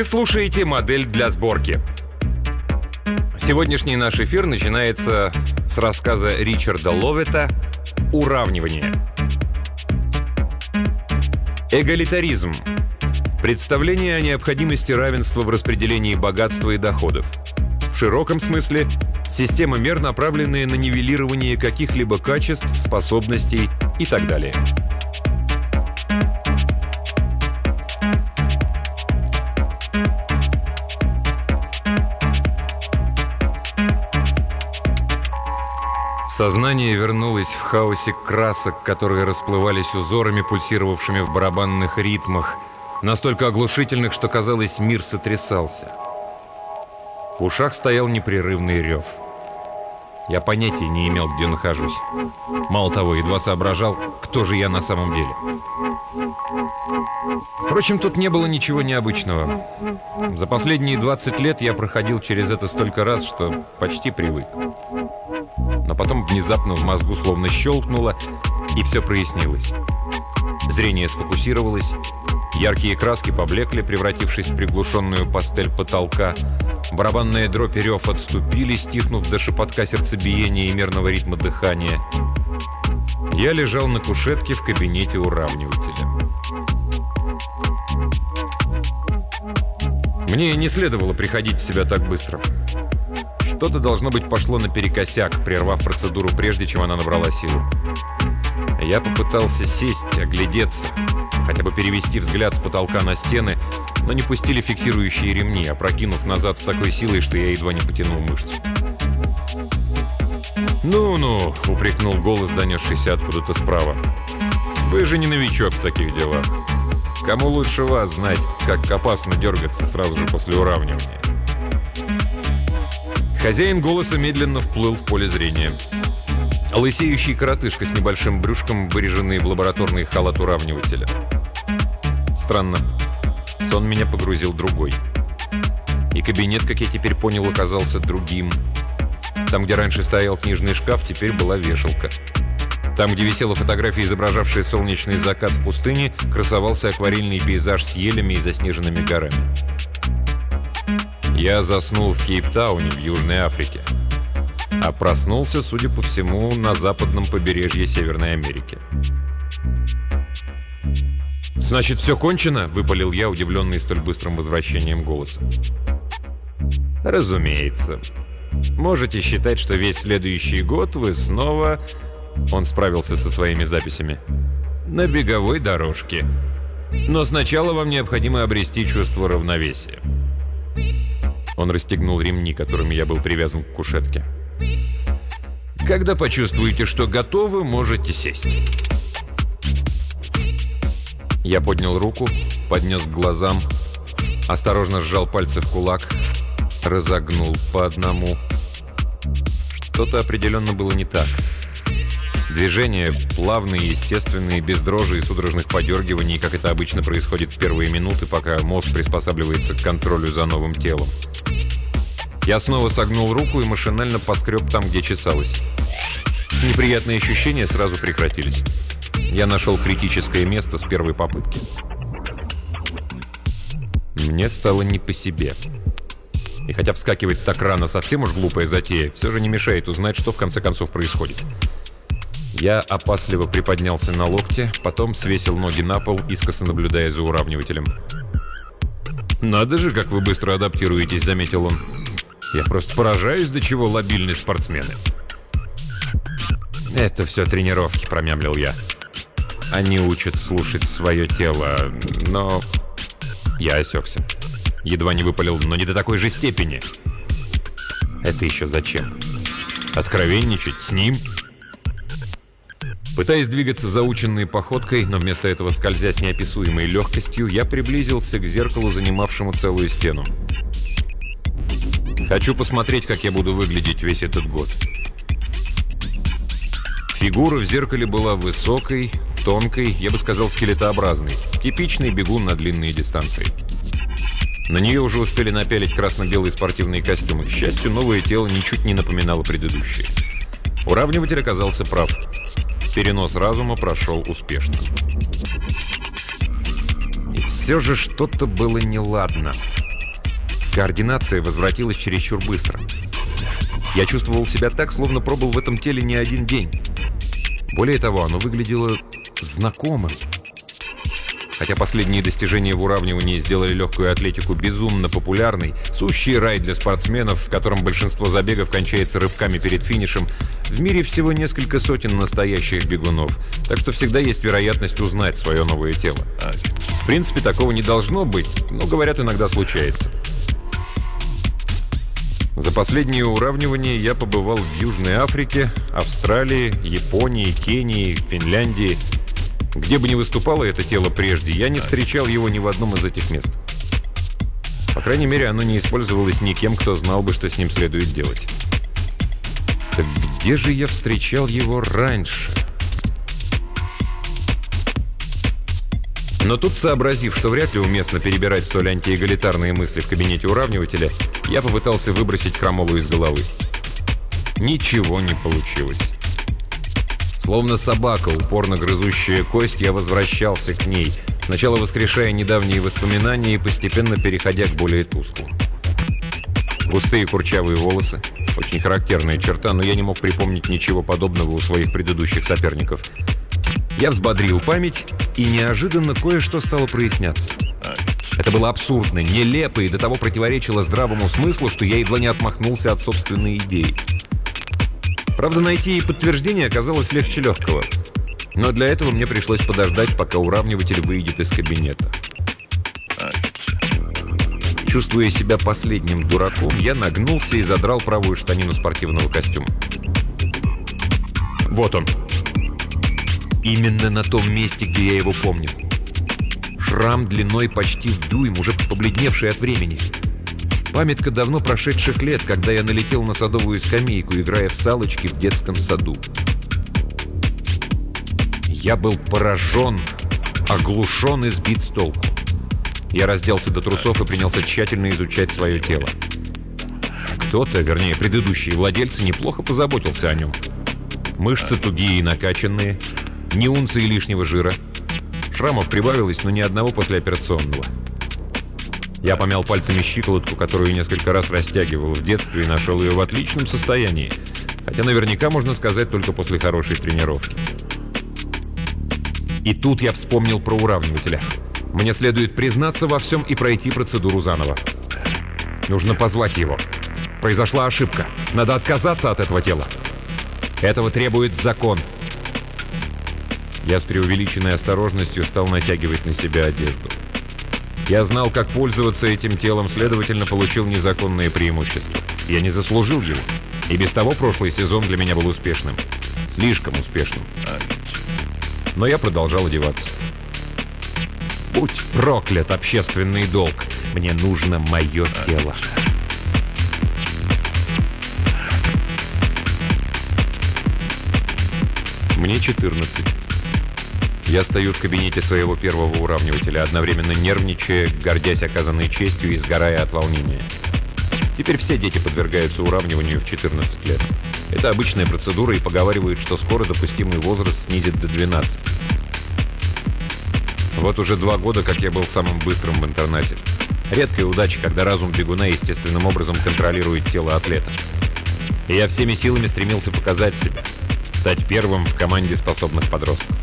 Вы слушаете «Модель для сборки». Сегодняшний наш эфир начинается с рассказа Ричарда Ловета «Уравнивание». Эгалитаризм. Представление о необходимости равенства в распределении богатства и доходов. В широком смысле – система мер, направленная на нивелирование каких-либо качеств, способностей и так далее. Сознание вернулось в хаосе красок, которые расплывались узорами, пульсировавшими в барабанных ритмах, настолько оглушительных, что, казалось, мир сотрясался. В ушах стоял непрерывный рев. Я понятия не имел, где нахожусь. Мало того, едва соображал, кто же я на самом деле. Впрочем, тут не было ничего необычного. За последние 20 лет я проходил через это столько раз, что почти привык. Но потом внезапно в мозгу словно щелкнуло, и все прояснилось. Зрение сфокусировалось, яркие краски поблекли, превратившись в приглушенную пастель потолка. Барабанная дробь и рев отступили, стихнув до шепотка сердцебиения и мерного ритма дыхания. Я лежал на кушетке в кабинете уравнивателя. Мне не следовало приходить в себя так быстро. Что-то, должно быть, пошло наперекосяк, прервав процедуру, прежде чем она набрала силу. Я попытался сесть, оглядеться, хотя бы перевести взгляд с потолка на стены, но не пустили фиксирующие ремни, опрокинув назад с такой силой, что я едва не потянул мышцу. «Ну-ну», — упрекнул голос, донесшийся откуда-то справа. «Вы же не новичок в таких делах. Кому лучше вас знать, как опасно дергаться сразу же после уравнивания?» Хозяин голоса медленно вплыл в поле зрения. Лысеющий коротышка с небольшим брюшком, выреженный в лабораторный халат уравнивателя. Странно. Сон меня погрузил другой. И кабинет, как я теперь понял, оказался другим. Там, где раньше стоял книжный шкаф, теперь была вешалка. Там, где висела фотография, изображавшая солнечный закат в пустыне, красовался акварельный пейзаж с елями и заснеженными горами. Я заснул в Кейптауне, в Южной Африке. А проснулся, судя по всему, на западном побережье Северной Америки. «Значит, все кончено?» — выпалил я, удивленный столь быстрым возвращением голоса. «Разумеется. Можете считать, что весь следующий год вы снова...» Он справился со своими записями. «На беговой дорожке. Но сначала вам необходимо обрести чувство равновесия». Он расстегнул ремни, которыми я был привязан к кушетке. «Когда почувствуете, что готовы, можете сесть». Я поднял руку, поднес к глазам, осторожно сжал пальцы в кулак, разогнул по одному. Что-то определенно было не так. Движения плавные, естественные, без дрожи и судорожных подергиваний, как это обычно происходит в первые минуты, пока мозг приспосабливается к контролю за новым телом. Я снова согнул руку и машинально поскреб там, где чесалось. Неприятные ощущения сразу прекратились. Я нашел критическое место с первой попытки. Мне стало не по себе. И хотя вскакивать так рано совсем уж глупая затея, все же не мешает узнать, что в конце концов происходит. Я опасливо приподнялся на локте, потом свесил ноги на пол, искоса наблюдая за уравнивателем. «Надо же, как вы быстро адаптируетесь», — заметил он. «Я просто поражаюсь, до чего лобильны спортсмены». «Это все тренировки», — промямлил я. «Они учат слушать свое тело, но...» Я осекся. Едва не выпалил, но не до такой же степени. «Это еще зачем? Откровенничать с ним?» Пытаясь двигаться заученной походкой, но вместо этого скользя с неописуемой легкостью, я приблизился к зеркалу, занимавшему целую стену. «Хочу посмотреть, как я буду выглядеть весь этот год». Фигура в зеркале была высокой, тонкой, я бы сказал, скелетообразной. Типичный бегун на длинные дистанции. На нее уже успели напялить красно-белые спортивные костюмы. К счастью, новое тело ничуть не напоминало предыдущее. Уравниватель оказался прав. Перенос разума прошел успешно. И все же что-то было неладно. Координация возвратилась чересчур быстро. Я чувствовал себя так, словно пробыл в этом теле не один день. Более того, оно выглядело знакомым. Хотя последние достижения в уравнивании сделали легкую атлетику безумно популярной, сущий рай для спортсменов, в котором большинство забегов кончается рывками перед финишем, в мире всего несколько сотен настоящих бегунов, так что всегда есть вероятность узнать свое новое тело. В принципе, такого не должно быть, но, говорят, иногда случается. За последнее уравнивание я побывал в Южной Африке, Австралии, Японии, Кении, Финляндии. Где бы ни выступало это тело прежде, я не встречал его ни в одном из этих мест. По крайней мере, оно не использовалось никем, кто знал бы, что с ним следует делать. Так где же я встречал его раньше? Но тут, сообразив, что вряд ли уместно перебирать столь антиэгалитарные мысли в кабинете уравнивателя, я попытался выбросить крамолу из головы. Ничего не получилось. Словно собака, упорно грызущая кость, я возвращался к ней, сначала воскрешая недавние воспоминания и постепенно переходя к более тусклым. Густые курчавые волосы, очень характерная черта, но я не мог припомнить ничего подобного у своих предыдущих соперников. Я взбодрил память, и неожиданно кое-что стало проясняться. Это было абсурдно, нелепо и до того противоречило здравому смыслу, что я едва не отмахнулся от собственной идеи. Правда, найти ей подтверждение оказалось легче легкого. Но для этого мне пришлось подождать, пока уравниватель выйдет из кабинета. Чувствуя себя последним дураком, я нагнулся и задрал правую штанину спортивного костюма. Вот он. Именно на том месте, где я его помню. Шрам длиной почти в дюйм, уже побледневший от времени. Памятка давно прошедших лет, когда я налетел на садовую скамейку, играя в салочки в детском саду. Я был поражен, оглушен и сбит с толку. Я разделся до трусов и принялся тщательно изучать свое тело. Кто-то, вернее, предыдущие владельцы, неплохо позаботился о нем. Мышцы тугие и накачанные, ни унции лишнего жира. Шрамов прибавилось, но ни одного послеоперационного. Я помял пальцами щиколотку, которую несколько раз растягивал в детстве, и нашел ее в отличном состоянии, хотя наверняка можно сказать только после хорошей тренировки. И тут я вспомнил про уравнивателя. Мне следует признаться во всем и пройти процедуру заново. Нужно позвать его. Произошла ошибка. Надо отказаться от этого тела. Этого требует закон. Я с преувеличенной осторожностью стал натягивать на себя одежду. Я знал, как пользоваться этим телом, следовательно, получил незаконные преимущества. Я не заслужил его. И без того прошлый сезон для меня был успешным. Слишком успешным. Но я продолжал одеваться. Будь проклят общественный долг. Мне нужно мое тело. Мне 14. Я стою в кабинете своего первого уравнивателя, одновременно нервничая, гордясь оказанной честью и сгорая от волнения. Теперь все дети подвергаются уравниванию в 14 лет. Это обычная процедура, и поговаривают, что скоро допустимый возраст снизит до 12. Вот уже 2 года, как я был самым быстрым в интернате. Редкая удача, когда разум бегуна естественным образом контролирует тело атлета. И я всеми силами стремился показать себя, стать первым в команде способных подростков.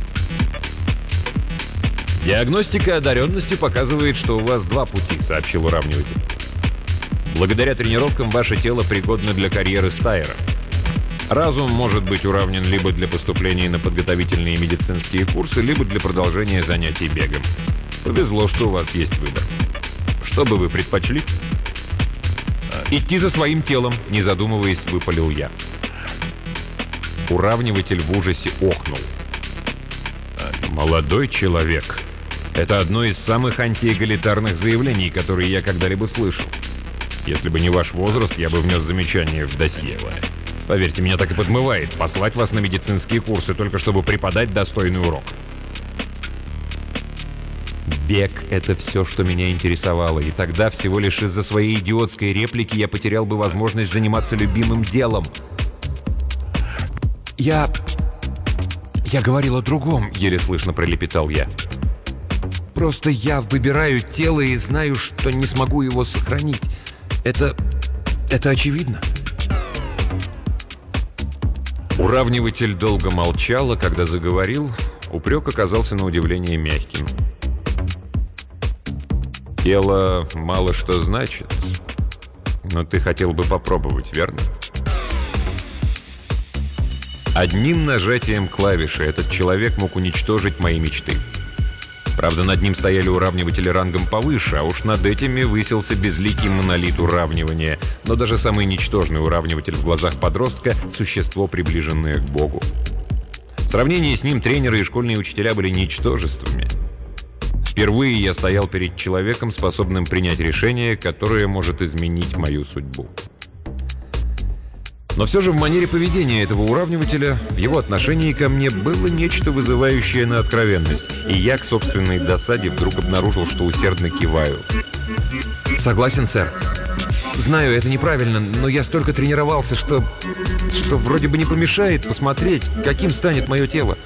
«Диагностика одаренности показывает, что у вас 2 пути», — сообщил уравниватель. «Благодаря тренировкам ваше тело пригодно для карьеры стайера. Разум может быть уравнен либо для поступления на подготовительные медицинские курсы, либо для продолжения занятий бегом. Повезло, что у вас есть выбор. Что бы вы предпочли?» «Идти за своим телом», — не задумываясь, выпалил я. Уравниватель в ужасе охнул. «Молодой человек, это одно из самых антиэгалитарных заявлений, которые я когда-либо слышал. Если бы не ваш возраст, я бы внес замечание в досье. Поверьте, меня так и подмывает послать вас на медицинские курсы, только чтобы преподать достойный урок». Бег — это все, что меня интересовало, и тогда всего лишь из-за своей идиотской реплики я потерял бы возможность заниматься любимым делом. «Я говорил о другом», — еле слышно пролепетал я. Просто я выбираю тело и знаю, что не смогу его сохранить. Это очевидно. Уравниватель долго молчал, а когда заговорил, упрек оказался на удивление мягким. Тело мало что значит, но ты хотел бы попробовать, верно? Одним нажатием клавиши этот человек мог уничтожить мои мечты. Правда, над ним стояли уравниватели рангом повыше, а уж над этими высился безликий монолит уравнивания. Но даже самый ничтожный уравниватель в глазах подростка – существо, приближенное к Богу. В сравнении с ним тренеры и школьные учителя были ничтожествами. Впервые я стоял перед человеком, способным принять решение, которое может изменить мою судьбу. Но все же в манере поведения этого уравнивателя, в его отношении ко мне было нечто вызывающее на откровенность, и я к собственной досаде вдруг обнаружил, что усердно киваю. «Согласен, сэр. Знаю, это неправильно, но я столько тренировался, что вроде бы не помешает посмотреть, каким станет мое тело».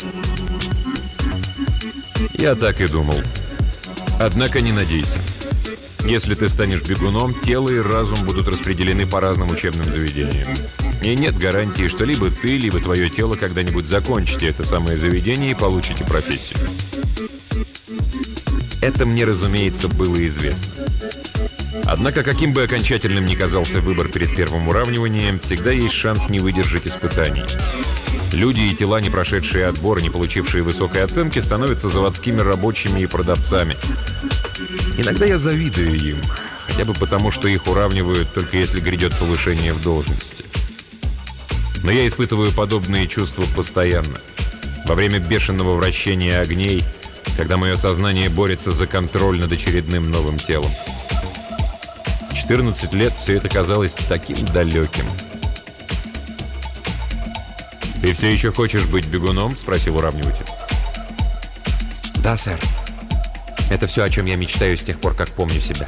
Я так и думал. Однако не надейся. Если ты станешь бегуном, тело и разум будут распределены по разным учебным заведениям. И нет гарантии, что либо ты, либо твое тело когда-нибудь закончите это самое заведение и получите профессию. Это мне, разумеется, было известно. Однако, каким бы окончательным ни казался выбор перед первым уравниванием, всегда есть шанс не выдержать испытаний. Люди и тела, не прошедшие отбор и не получившие высокой оценки, становятся заводскими рабочими и продавцами. Иногда я завидую им, хотя бы потому, что их уравнивают только если грядет повышение в должности. Но я испытываю подобные чувства постоянно. Во время бешеного вращения огней, когда мое сознание борется за контроль над очередным новым телом. В 14 лет все это казалось таким далеким. «Ты все еще хочешь быть бегуном?» — спросил уравниватель. «Да, сэр. Это все, о чем я мечтаю с тех пор, как помню себя».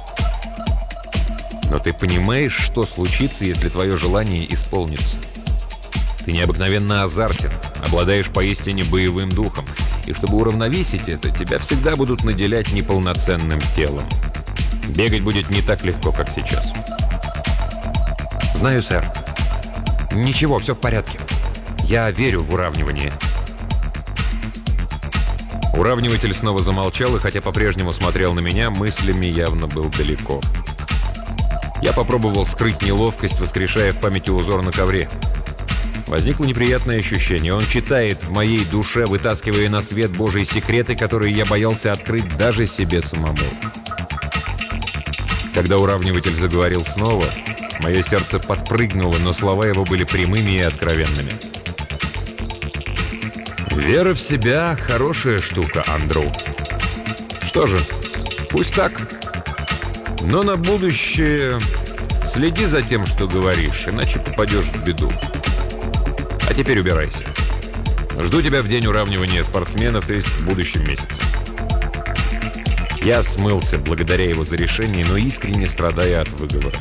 «Но ты понимаешь, что случится, если твое желание исполнится? Ты необыкновенно азартен, обладаешь поистине боевым духом, и чтобы уравновесить это, тебя всегда будут наделять неполноценным телом. Бегать будет не так легко, как сейчас». «Знаю, сэр. Ничего, все в порядке. Я верю в уравнивание». Уравниватель снова замолчал, и хотя по-прежнему смотрел на меня, мыслями явно был далеко. Я попробовал скрыть неловкость, воскрешая в памяти узор на ковре. Возникло неприятное ощущение. Он читает в моей душе, вытаскивая на свет Божьи секреты, которые я боялся открыть даже себе самому. Когда уравниватель заговорил снова, мое сердце подпрыгнуло, но слова его были прямыми и откровенными. «Вера в себя – хорошая штука, Андрю. Что же, пусть так. Но на будущее следи за тем, что говоришь, иначе попадешь в беду. А теперь убирайся. Жду тебя в день уравнивания спортсменов, то есть в будущем месяце». Я смылся, благодаря его за решение, но искренне страдая от выговора.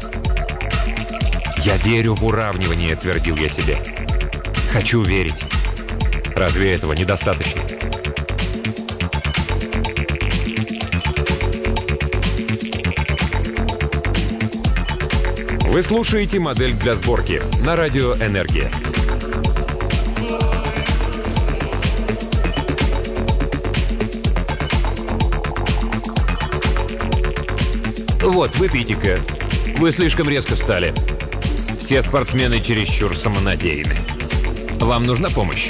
«Я верю в уравнивание», – твердил я себе. «Хочу верить. Разве этого недостаточно?» Вы слушаете «Модель для сборки» на радио «Энергия». Вот, выпейте-ка. Вы слишком резко встали. Все спортсмены чересчур самонадеянны. Вам нужна помощь?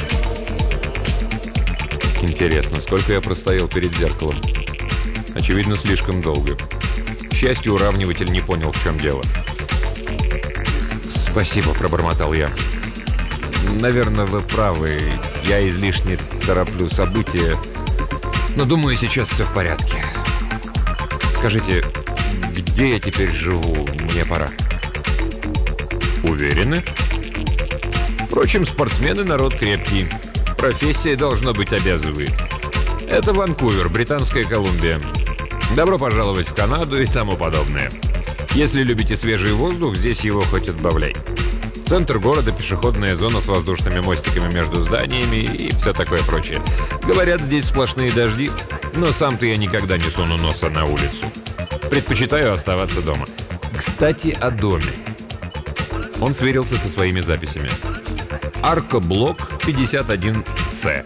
Интересно, сколько я простоял перед зеркалом? Очевидно, слишком долго. К счастью, уравниватель не понял, в чем дело. «Спасибо», — пробормотал я. «Наверное, вы правы. Я излишне тороплю события. Но думаю, сейчас все в порядке. Скажите, где я теперь живу? Мне пора». «Уверены?» «Впрочем, спортсмены — народ крепкий. Профессия, должно быть, обязывает. Это Ванкувер, Британская Колумбия. Добро пожаловать в Канаду и тому подобное. Если любите свежий воздух, здесь его хоть отбавляй. Центр города, пешеходная зона с воздушными мостиками между зданиями и все такое прочее. Говорят, здесь сплошные дожди, но сам-то я никогда не суну носа на улицу. Предпочитаю оставаться дома. Кстати, о доме. Он сверился со своими записями. Аркоблок 51С.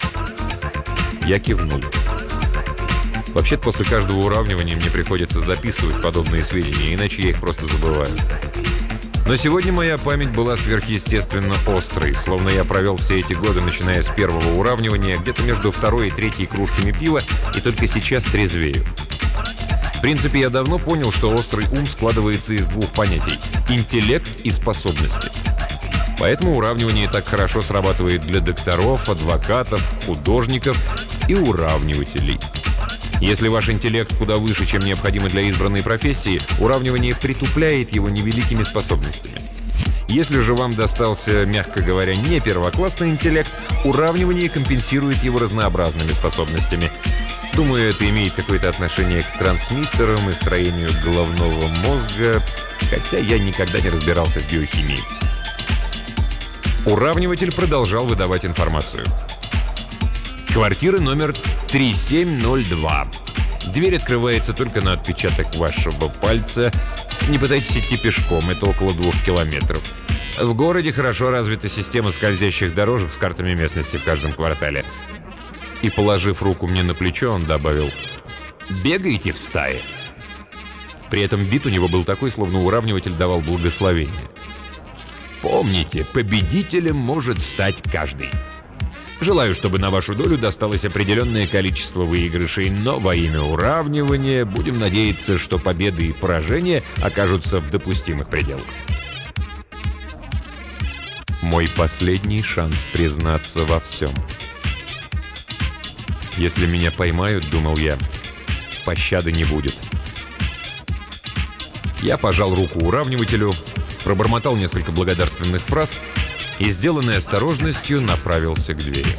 Я кивнул. Вообще-то после каждого уравнивания мне приходится записывать подобные сведения, иначе я их просто забываю. Но сегодня моя память была сверхъестественно острой, словно я провел все эти годы, начиная с первого уравнивания, где-то между второй и третьей кружками пива, и только сейчас трезвею. В принципе, я давно понял, что острый ум складывается из двух понятий – интеллект и способности. Поэтому уравнивание так хорошо срабатывает для докторов, адвокатов, художников и уравнивателей. Если ваш интеллект куда выше, чем необходимо для избранной профессии, уравнивание притупляет его невеликими способностями. Если же вам достался, мягко говоря, не первоклассный интеллект, уравнивание компенсирует его разнообразными способностями. Думаю, это имеет какое-то отношение к трансмиттерам и строению головного мозга, хотя я никогда не разбирался в биохимии. Уравниватель продолжал выдавать информацию. Квартира номер 3702. Дверь открывается только на отпечаток вашего пальца. Не пытайтесь идти пешком, это около 2 километров. В городе хорошо развита система скользящих дорожек с картами местности в каждом квартале. И, положив руку мне на плечо, он добавил: «Бегаете в стае». При этом вид у него был такой, словно уравниватель давал благословение. Помните, победителем может стать каждый. Желаю, чтобы на вашу долю досталось определенное количество выигрышей, но во имя уравнивания будем надеяться, что победы и поражения окажутся в допустимых пределах. Мой последний шанс признаться во всем. Если меня поймают, думал я, пощады не будет. Я пожал руку уравнивателю, пробормотал несколько благодарственных фраз и, сделанной осторожностью, направился к двери.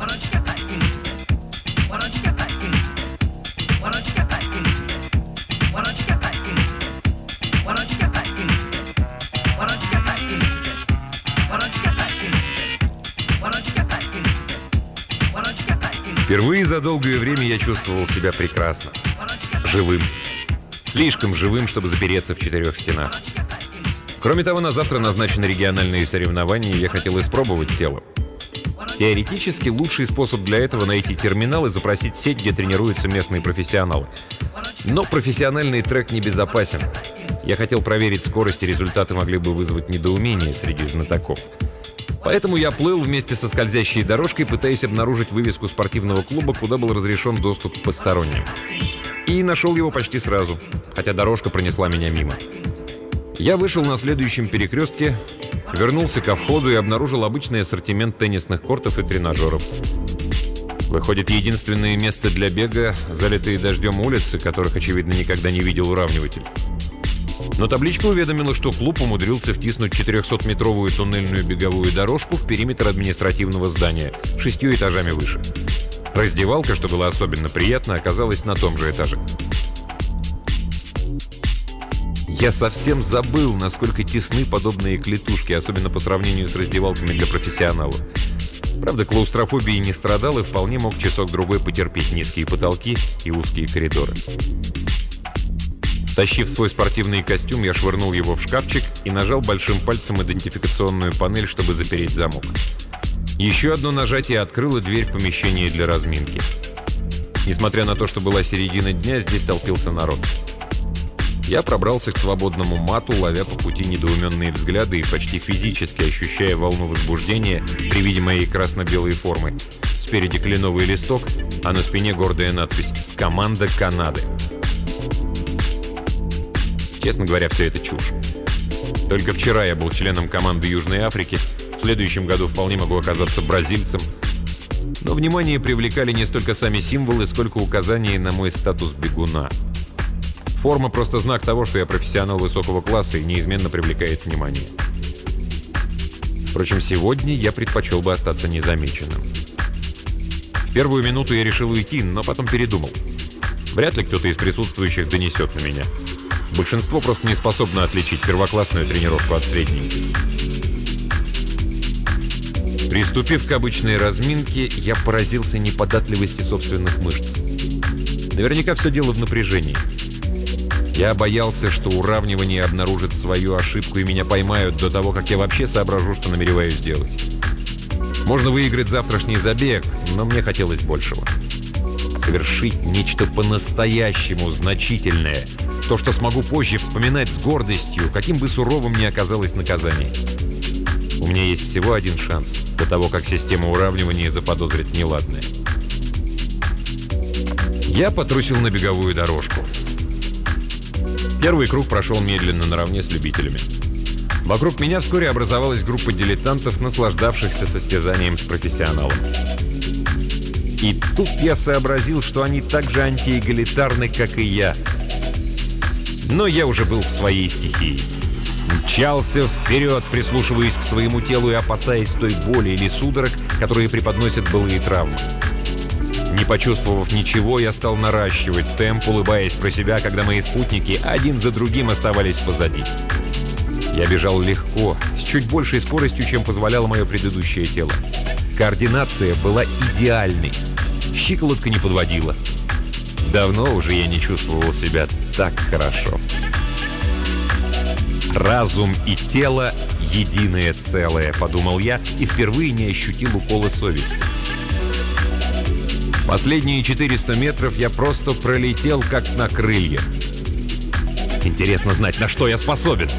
Впервые за долгое время я чувствовал себя прекрасно. Живым. Слишком живым, чтобы запереться в 4 стенах. Кроме того, на завтра назначены региональные соревнования, и я хотел испробовать тело. Теоретически, лучший способ для этого — найти терминал и запросить сеть, где тренируются местные профессионалы. Но профессиональный трек небезопасен. Я хотел проверить скорость, и результаты могли бы вызвать недоумение среди знатоков. Поэтому я плыл вместе со скользящей дорожкой, пытаясь обнаружить вывеску спортивного клуба, куда был разрешен доступ к посторонним. И нашел его почти сразу, хотя дорожка пронесла меня мимо. Я вышел на следующем перекрестке, вернулся ко входу и обнаружил обычный ассортимент теннисных кортов и тренажеров. Выходит, единственное место для бега — залитые дождем улицы, которых, очевидно, никогда не видел уравниватель. Но табличка уведомила, что клуб умудрился втиснуть 400-метровую туннельную беговую дорожку в периметр административного здания, 6 этажами выше. Раздевалка, что было особенно приятно, оказалась на том же этаже. Я совсем забыл, насколько тесны подобные клетушки, особенно по сравнению с раздевалками для профессионалов. Правда, клаустрофобией не страдал и вполне мог часок-другой потерпеть низкие потолки и узкие коридоры. Стащив свой спортивный костюм, я швырнул его в шкафчик и нажал большим пальцем идентификационную панель, чтобы запереть замок. Еще одно нажатие открыло дверь в помещение для разминки. Несмотря на то, что была середина дня, здесь толпился народ. Я пробрался к свободному мату, ловя по пути недоуменные взгляды и почти физически ощущая волну возбуждения при виде моей красно-белой формы. Спереди кленовый листок, а на спине гордая надпись «Команда Канады». Честно говоря, все это чушь. Только вчера я был членом команды Южной Африки, в следующем году вполне могу оказаться бразильцем. Но внимание привлекали не столько сами символы, сколько указания на мой статус бегуна. Форма — просто знак того, что я профессионал высокого класса и неизменно привлекает внимание. Впрочем, сегодня я предпочел бы остаться незамеченным. В первую минуту я решил уйти, но потом передумал. Вряд ли кто-то из присутствующих донесет на меня. Большинство просто не способно отличить первоклассную тренировку от средней. Приступив к обычной разминке, я поразился неподатливости собственных мышц. Наверняка все дело в напряжении. Я боялся, что уравнивание обнаружит свою ошибку и меня поймают до того, как я вообще соображу, что намереваюсь сделать. Можно выиграть завтрашний забег, но мне хотелось большего. Совершить нечто по-настоящему значительное. То, что смогу позже вспоминать с гордостью, каким бы суровым ни оказалось наказание. У меня есть всего один шанс до того, как система уравнивания заподозрит неладное. Я потрусил на беговую дорожку. Первый круг прошел медленно, наравне с любителями. Вокруг меня вскоре образовалась группа дилетантов, наслаждавшихся состязанием с профессионалом. И тут я сообразил, что они так же антиэгалитарны, как и я. Но я уже был в своей стихии. Мчался вперед, прислушиваясь к своему телу и опасаясь той боли или судорог, которые преподносят былые травмы. Не почувствовав ничего, я стал наращивать темп, улыбаясь про себя, когда мои спутники один за другим оставались позади. Я бежал легко, с чуть большей скоростью, чем позволяло мое предыдущее тело. Координация была идеальной. Щиколотка не подводила. Давно уже я не чувствовал себя так хорошо. «Разум и тело — единое целое», — подумал я, и впервые не ощутил укола совести. Последние 400 метров я просто пролетел, как на крыльях. Интересно знать, на что я способен.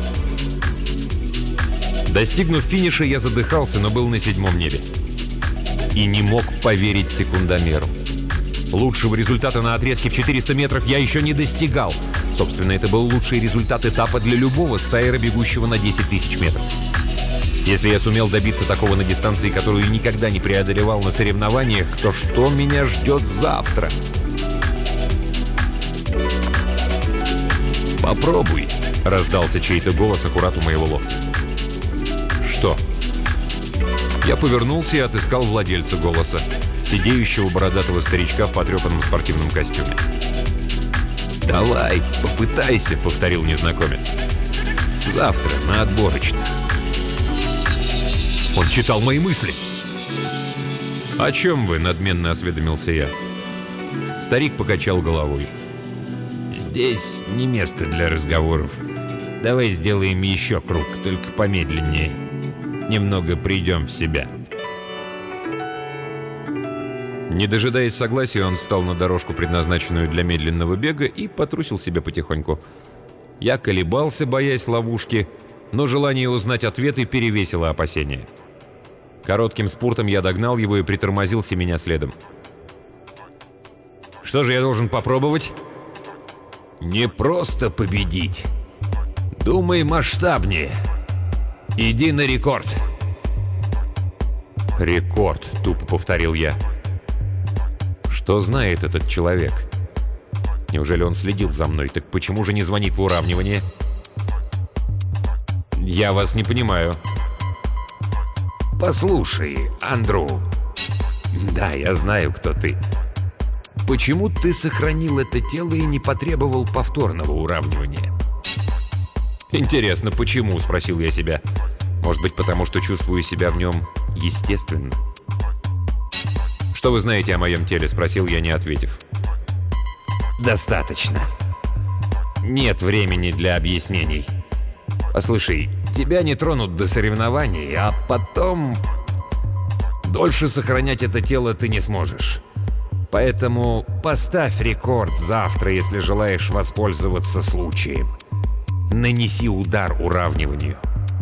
Достигнув финиша, я задыхался, но был на 7-м небе. И не мог поверить секундомеру. Лучшего результата на отрезке в 400 метров я еще не достигал. Собственно, это был лучший результат этапа для любого стайера, бегущего на 10 тысяч метров. Если я сумел добиться такого на дистанции, которую никогда не преодолевал на соревнованиях, то что меня ждет завтра? «Попробуй», — раздался чей-то голос аккурат у моего локтя. «Что?» Я повернулся и отыскал владельца голоса, сидеющего бородатого старичка в потрепанном спортивном костюме. «Давай, попытайся», — повторил незнакомец. «Завтра, на отборочной». Он читал мои мысли. «О чем вы?» — надменно осведомился я. Старик покачал головой. «Здесь не место для разговоров. Давай сделаем еще круг, только помедленнее. Немного придем в себя». Не дожидаясь согласия, он встал на дорожку, предназначенную для медленного бега, и потрусил себе потихоньку. Я колебался, боясь ловушки, но желание узнать ответы перевесило опасения. Коротким спуртом я догнал его и притормозил семеня следом. «Что же я должен попробовать?» «Не просто победить. Думай масштабнее. Иди на рекорд». «Рекорд», — тупо повторил я. Что знает этот человек? Неужели он следил за мной? Так почему же не звонит в уравнивание? Я вас не понимаю. Послушай, Андрю. Да, я знаю, кто ты. Почему ты сохранил это тело и не потребовал повторного уравнивания? Интересно, почему? Спросил я себя. Может быть, потому что чувствую себя в нем естественно. «Что вы знаете о моем теле?» — спросил я, не ответив. «Достаточно. Нет времени для объяснений. Послушай, тебя не тронут до соревнований, а потом... Дольше сохранять это тело ты не сможешь. Поэтому поставь рекорд завтра, если желаешь воспользоваться случаем. Нанеси удар уравниванию».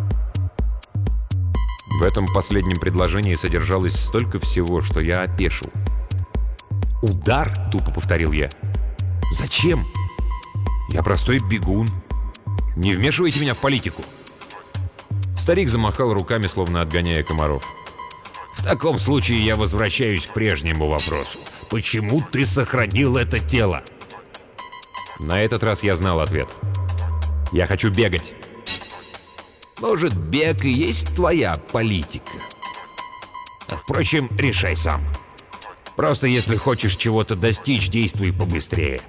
В этом последнем предложении содержалось столько всего, что я опешил. «Удар?» — тупо повторил я. «Зачем? Я простой бегун. Не вмешивайте меня в политику». Старик замахал руками, словно отгоняя комаров. «В таком случае я возвращаюсь к прежнему вопросу. Почему ты сохранил это тело?» На этот раз я знал ответ. «Я хочу бегать». «Может, бег и есть твоя политика? Впрочем, решай сам. Просто если хочешь чего-то достичь, действуй побыстрее».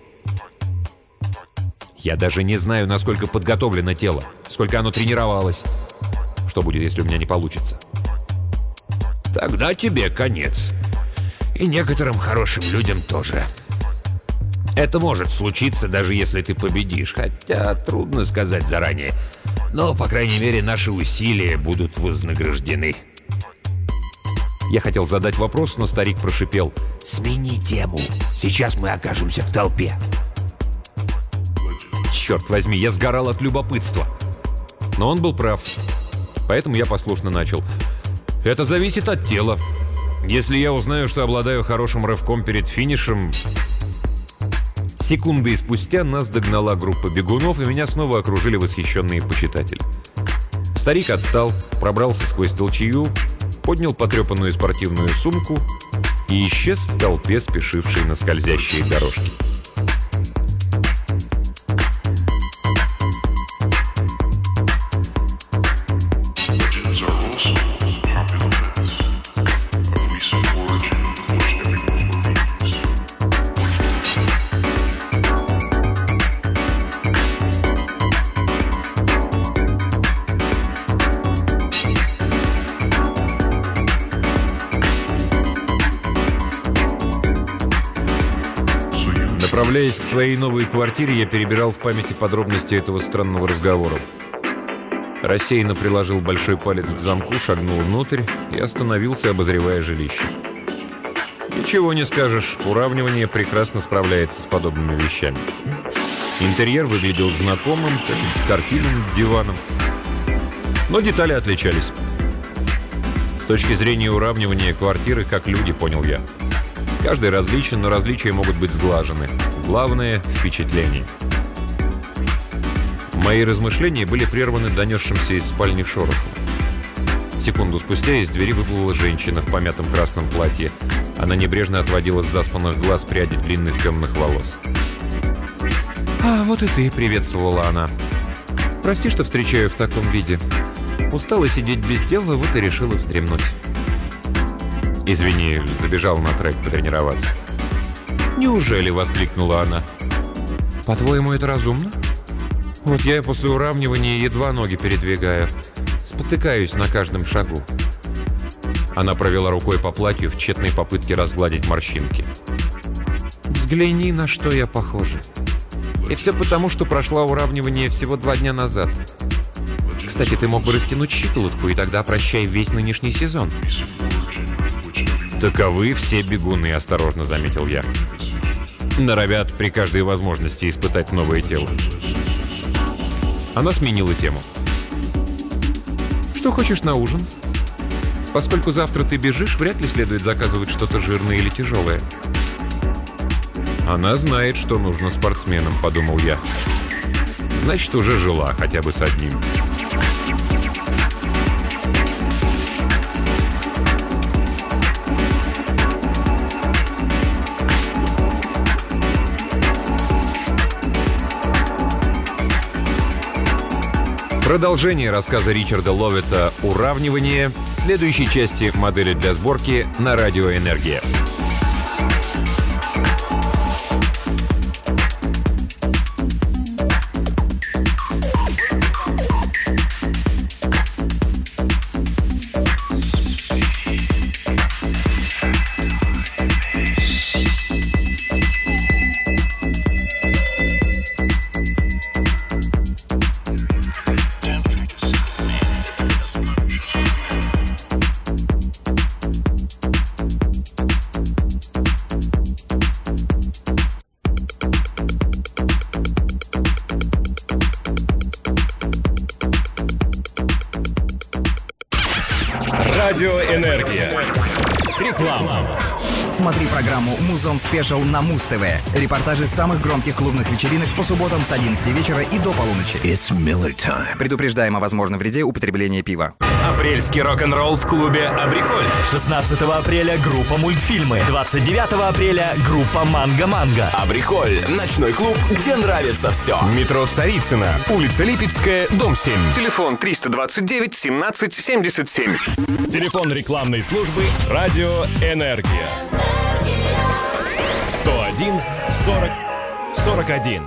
Я даже не знаю, насколько подготовлено тело, сколько оно тренировалось. Что будет, если у меня не получится? В тогда тебе конец. И некоторым хорошим людям тоже. Это может случиться, даже если ты победишь, хотя трудно сказать заранее. Но, по крайней мере, наши усилия будут вознаграждены. Я хотел задать вопрос, но старик прошипел: «Смени тему. Сейчас мы окажемся в толпе». Черт возьми, я сгорал от любопытства. Но он был прав. Поэтому я послушно начал. Это зависит от тела. Если я узнаю, что обладаю хорошим рывком перед финишем... Секунды спустя нас догнала группа бегунов, и меня снова окружили восхищенные почитатели. Старик отстал, пробрался сквозь толчею, поднял потрепанную спортивную сумку и исчез в толпе, спешившей на скользящие дорожки. Направляясь к своей новой квартире, я перебирал в памяти подробности этого странного разговора. Рассеянно приложил большой палец к замку, шагнул внутрь и остановился, обозревая жилище. Ничего не скажешь, уравнивание прекрасно справляется с подобными вещами. Интерьер выглядел знакомым, картинным диваном, но детали отличались. С точки зрения уравнивания квартиры, как люди, понял я. Каждый различен, но различия могут быть сглажены. Главное — впечатление. Мои размышления были прерваны донесшимся из спальни шорохом. Секунду спустя из двери выплыла женщина в помятом красном платье. Она небрежно отводила с заспанных глаз пряди длинных темных волос. «А, вот и ты», — приветствовала она. «Прости, что встречаю в таком виде. Устала сидеть без дела, вот и решила вздремнуть». «Извини, забежал на трек потренироваться». «Неужели?» — воскликнула она. «По-твоему, это разумно? Вот я после уравнивания едва ноги передвигаю. Спотыкаюсь на каждом шагу». Она провела рукой по платью в тщетной попытке разгладить морщинки. «Взгляни, на что я похожа. И все потому, что прошла уравнивание всего 2 дня назад. Кстати, ты мог бы растянуть щиколотку, и тогда прощай весь нынешний сезон». «Таковы все бегуны», — осторожно заметил я. «Норовят при каждой возможности испытать новое тело». Она сменила тему. «Что хочешь на ужин? Поскольку завтра ты бежишь, вряд ли следует заказывать что-то жирное или тяжелое». «Она знает, что нужно спортсменам», — подумал я. «Значит, уже жила хотя бы с одним». Продолжение рассказа Ричарда Ловита «Уравнивание» в следующей части «Модели для сборки» на Радио Энергия. Радиоэнергия. Реклама. Смотри программу «Музон Спешл» на Муз-ТВ. Репортажи самых громких клубных вечеринок по субботам с 11 вечера и до полуночи. It's Miller time. Предупреждаем о возможном вреде употребления пива. Апрельский рок-н-ролл в клубе «Абриколь». 16 апреля группа «Мультфильмы». 29 апреля группа «Манго-Манго». «Абриколь» — ночной клуб, где нравится все. Метро Царицына, улица Липецкая, дом 7. Телефон 329 17 77. Телефон рекламной службы «Радио Энергия». 101 40 41.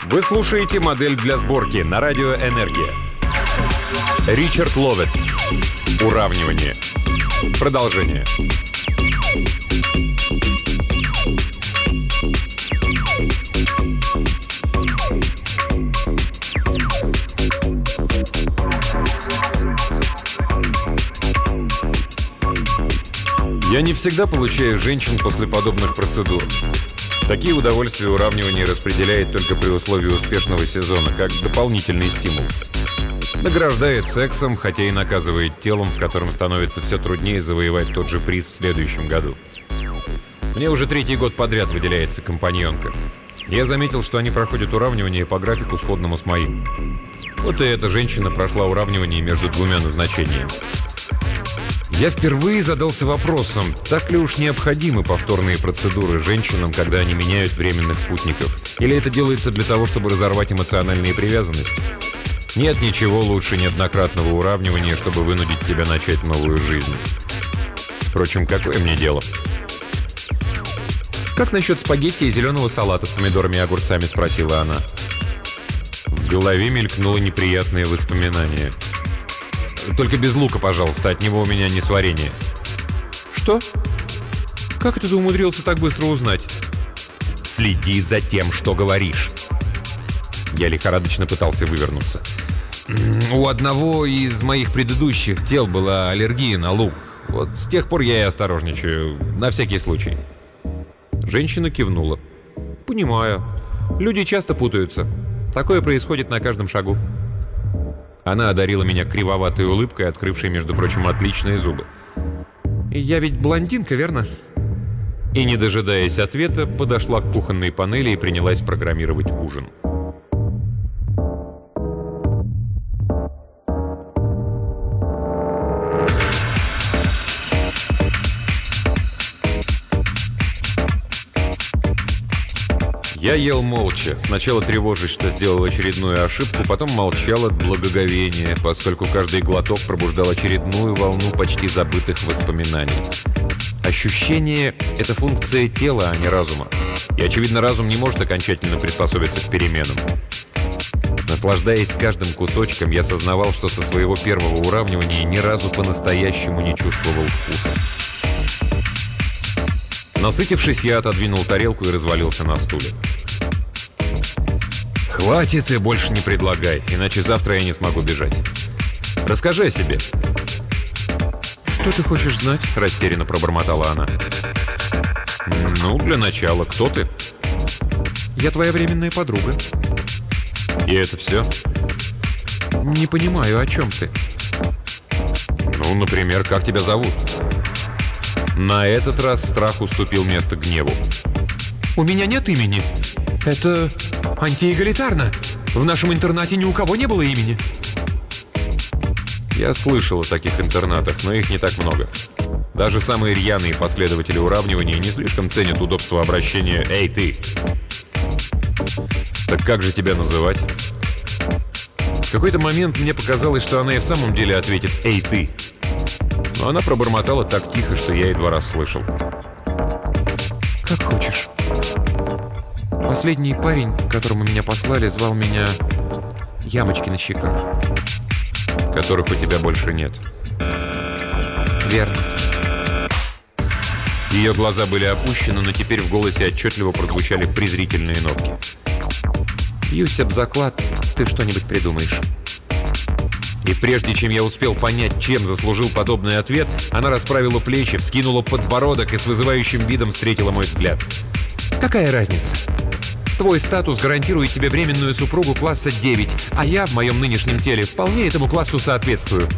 Вы слушаете «Модель для сборки» на радио «Энергия». Ричард Ловет. Уравнивание. Продолжение. Я не всегда получаю женщин после подобных процедур. Такие удовольствия уравнивание распределяет только при условии успешного сезона, как дополнительный стимул. Награждает сексом, хотя и наказывает телом, в котором становится все труднее завоевать тот же приз в следующем году. Мне уже 3-й год подряд выделяется компаньонка. Я заметил, что они проходят уравнивание по графику, сходному с моим. Вот и эта женщина прошла уравнивание между 2 назначениями. Я впервые задался вопросом, так ли уж необходимы повторные процедуры женщинам, когда они меняют временных спутников, или это делается для того, чтобы разорвать эмоциональные привязанности. Нет ничего лучше неоднократного уравнивания, чтобы вынудить тебя начать новую жизнь. Впрочем, какое мне дело? «Как насчет спагетти и зеленого салата с помидорами и огурцами?» — спросила она. В голове мелькнуло неприятное воспоминание. «Только без лука, пожалуйста, от него у меня несварение». «Что? Как это ты умудрился так быстро узнать?» «Следи за тем, что говоришь». Я лихорадочно пытался вывернуться. «У одного из моих предыдущих тел была аллергия на лук. Вот с тех пор я и осторожничаю, на всякий случай». Женщина кивнула. «Понимаю. Люди часто путаются. Такое происходит на каждом шагу». Она одарила меня кривоватой улыбкой, открывшей, между прочим, отличные зубы. «Я ведь блондинка, верно?» И, не дожидаясь ответа, подошла к кухонной панели и принялась программировать ужин. Я ел молча, сначала тревожась, что сделал очередную ошибку, потом молчал от благоговения, поскольку каждый глоток пробуждал очередную волну почти забытых воспоминаний. Ощущение — это функция тела, а не разума. И, очевидно, разум не может окончательно приспособиться к переменам. Наслаждаясь каждым кусочком, я сознавал, что со своего первого уравнивания ни разу по-настоящему не чувствовал вкуса. Насытившись, я отодвинул тарелку и развалился на стуле. «Хватит и больше не предлагай, иначе завтра я не смогу бежать. Расскажи о себе». «Что ты хочешь знать?» – растерянно пробормотала она. «Ну, для начала, кто ты?» «Я твоя временная подруга». «И это все?» «Не понимаю, о чем ты?» «Ну, например, как тебя зовут?» На этот раз страх уступил место гневу. «У меня нет имени. Это антиэгалитарно. В нашем интернате ни у кого не было имени». Я слышал о таких интернатах, но их не так много. Даже самые рьяные последователи уравнивания не слишком ценят удобство обращения «Эй, ты!». «Так как же тебя называть?» В какой-то момент мне показалось, что она и в самом деле ответит «Эй, ты!». Но она пробормотала так тихо, что я едва расслышал. «Как хочешь. Последний парень, которому меня послали, звал меня Ямочки на щеках». «Которых у тебя больше нет». «Верно». Ее глаза были опущены, но теперь в голосе отчетливо прозвучали презрительные нотки. «Бьюсь об заклад, ты что-нибудь придумаешь». И прежде чем я успел понять, чем заслужил подобный ответ, она расправила плечи, вскинула подбородок и с вызывающим видом встретила мой взгляд. «Какая разница? Твой статус гарантирует тебе временную супругу класса 9, а я в моем нынешнем теле вполне этому классу соответствую».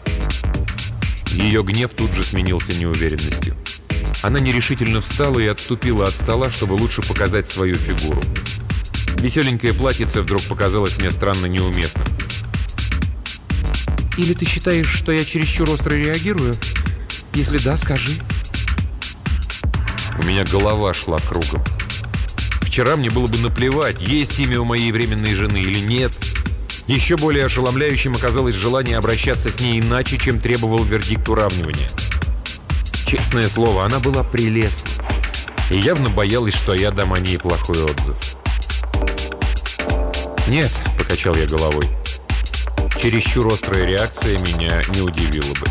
Ее гнев тут же сменился неуверенностью. Она нерешительно встала и отступила от стола, чтобы лучше показать свою фигуру. Веселенькое платьице вдруг показалось мне странно неуместным. «Или ты считаешь, что я чересчур остро реагирую? Если да, скажи». У меня голова шла кругом. Вчера мне было бы наплевать, есть имя у моей временной жены или нет. Еще более ошеломляющим оказалось желание обращаться с ней иначе, чем требовал вердикт уравнивания. Честное слово, она была прелестна. И явно боялась, что я дам о ней плохой отзыв. «Нет», — покачал я головой. «Чересчур острая реакция меня не удивила бы».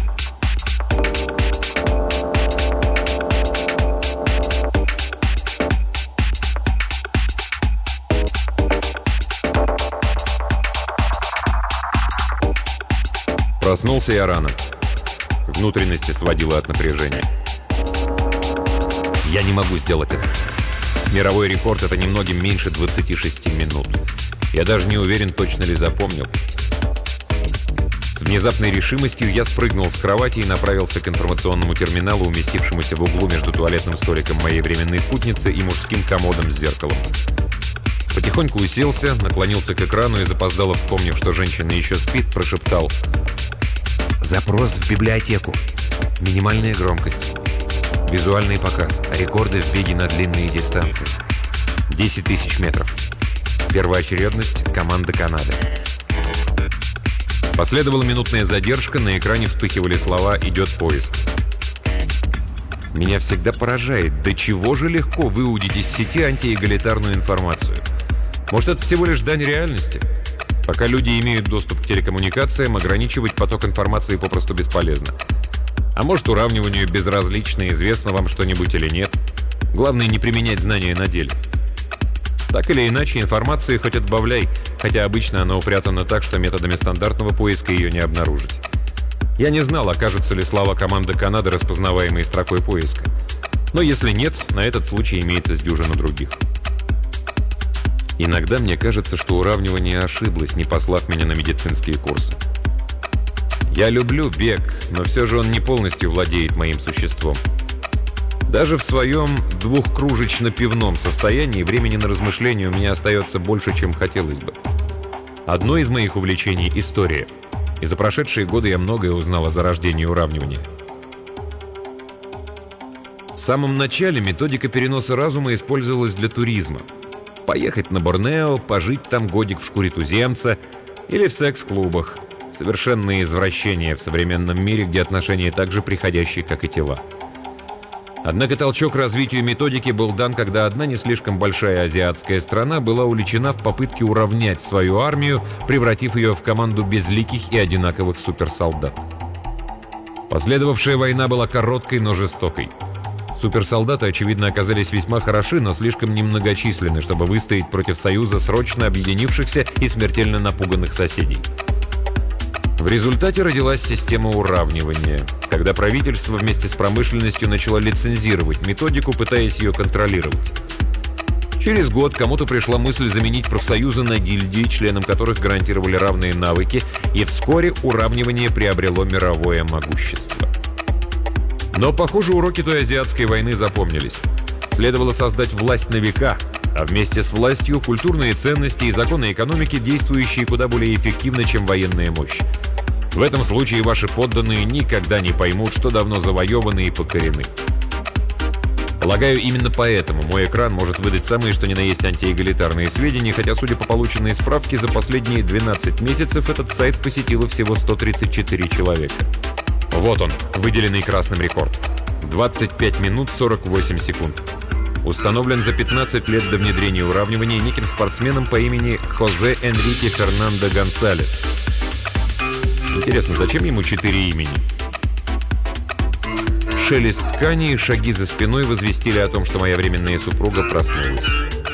Проснулся я рано. Внутренности сводило от напряжения. Я не могу сделать это. Мировой рекорд — это немногим меньше 26 минут. Я даже не уверен, точно ли запомнил. С внезапной решимостью я спрыгнул с кровати и направился к информационному терминалу, уместившемуся в углу между туалетным столиком моей временной спутницы и мужским комодом с зеркалом. Потихоньку уселся, наклонился к экрану и, запоздало вспомнив, что женщина еще спит, прошептал: «Запрос в библиотеку. Минимальная громкость. Визуальный показ. Рекорды в беге на длинные дистанции. 10 тысяч метров. Первоочередность — команда Канады». Последовала минутная задержка, на экране вспыхивали слова «Идет поиск». Меня всегда поражает, до чего же легко выудить из сети антиэгалитарную информацию. Может, это всего лишь дань реальности? Пока люди имеют доступ к телекоммуникациям, ограничивать поток информации попросту бесполезно. А может, уравниванию безразлично, известно вам что-нибудь или нет. Главное, не применять знания на деле. Так или иначе, информации хоть отбавляй, хотя обычно она упрятана так, что методами стандартного поиска ее не обнаружить. Я не знал, окажутся ли слова «Команда Канады» распознаваемой строкой поиска. Но если нет, на этот случай имеется с дюжину других. Иногда мне кажется, что уравнивание ошиблось, не послав меня на медицинские курсы. Я люблю бег, но все же он не полностью владеет моим существом. Даже в своем двухкружечно-пивном состоянии времени на размышления у меня остается больше, чем хотелось бы. Одно из моих увлечений — история. И за прошедшие годы я многое узнал о зарождении уравнивания. В самом начале методика переноса разума использовалась для туризма. Поехать на Борнео, пожить там годик в шкуре туземца или в секс-клубах. Совершенное извращение в современном мире, где отношения так же приходящие, как и тела. Однако толчок развитию методики был дан, когда одна не слишком большая азиатская страна была увлечена в попытке уравнять свою армию, превратив ее в команду безликих и одинаковых суперсолдат. Последовавшая война была короткой, но жестокой. Суперсолдаты, очевидно, оказались весьма хороши, но слишком немногочисленны, чтобы выстоять против союза срочно объединившихся и смертельно напуганных соседей. В результате родилась система уравнивания, когда правительство вместе с промышленностью начало лицензировать методику, пытаясь ее контролировать. Через год кому-то пришла мысль заменить профсоюзы на гильдии, членам которых гарантировали равные навыки, и вскоре уравнивание приобрело мировое могущество. Но, похоже, уроки той азиатской войны запомнились. Следовало создать власть на века, а вместе с властью культурные ценности и законы экономики, действующие куда более эффективно, чем военная мощь. В этом случае ваши подданные никогда не поймут, что давно завоеваны и покорены. Полагаю, именно поэтому мой экран может выдать самые что ни на есть антиэгалитарные сведения, хотя, судя по полученной справке, за последние 12 месяцев этот сайт посетило всего 134 человека. Вот он, выделенный красным рекорд. 25 минут 48 секунд. Установлен за 15 лет до внедрения уравнивания неким спортсменом по имени Хозе Энрике Фернандо Гонсалес. Интересно, зачем ему 4 имени? Шелест ткани и шаги за спиной возвестили о том, что моя временная супруга проснулась.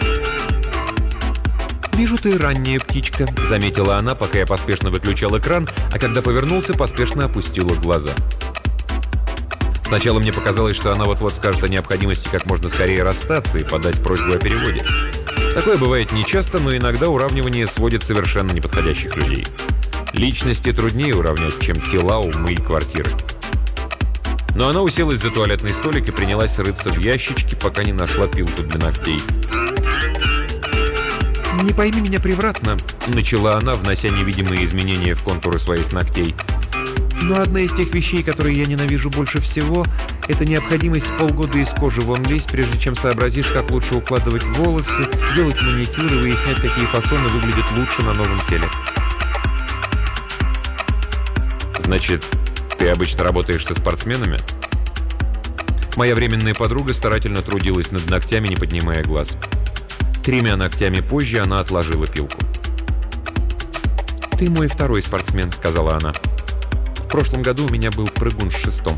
«Вижу, ты ранняя птичка», — заметила она, пока я поспешно выключал экран, а когда повернулся, поспешно опустила глаза. Сначала мне показалось, что она вот-вот скажет о необходимости как можно скорее расстаться и подать просьбу о переводе. Такое бывает нечасто, но иногда уравнивание сводит совершенно неподходящих людей. Личности труднее уравнять, чем тела, умы и квартиры. Но она уселась за туалетный столик и принялась рыться в ящичке, пока не нашла пилку для ногтей. «Не пойми меня превратно», — начала она, внося невидимые изменения в контуры своих ногтей. «Но одна из тех вещей, которые я ненавижу больше всего, это необходимость полгода из кожи вон лезть, прежде чем сообразишь, как лучше укладывать волосы, делать маникюр и выяснять, какие фасоны выглядят лучше на новом теле». «Значит, ты обычно работаешь со спортсменами?» Моя временная подруга старательно трудилась над ногтями, не поднимая глаз. 3 ногтями позже она отложила пилку. «Ты мой второй спортсмен», — сказала она. «В прошлом году у меня был прыгун с шестом».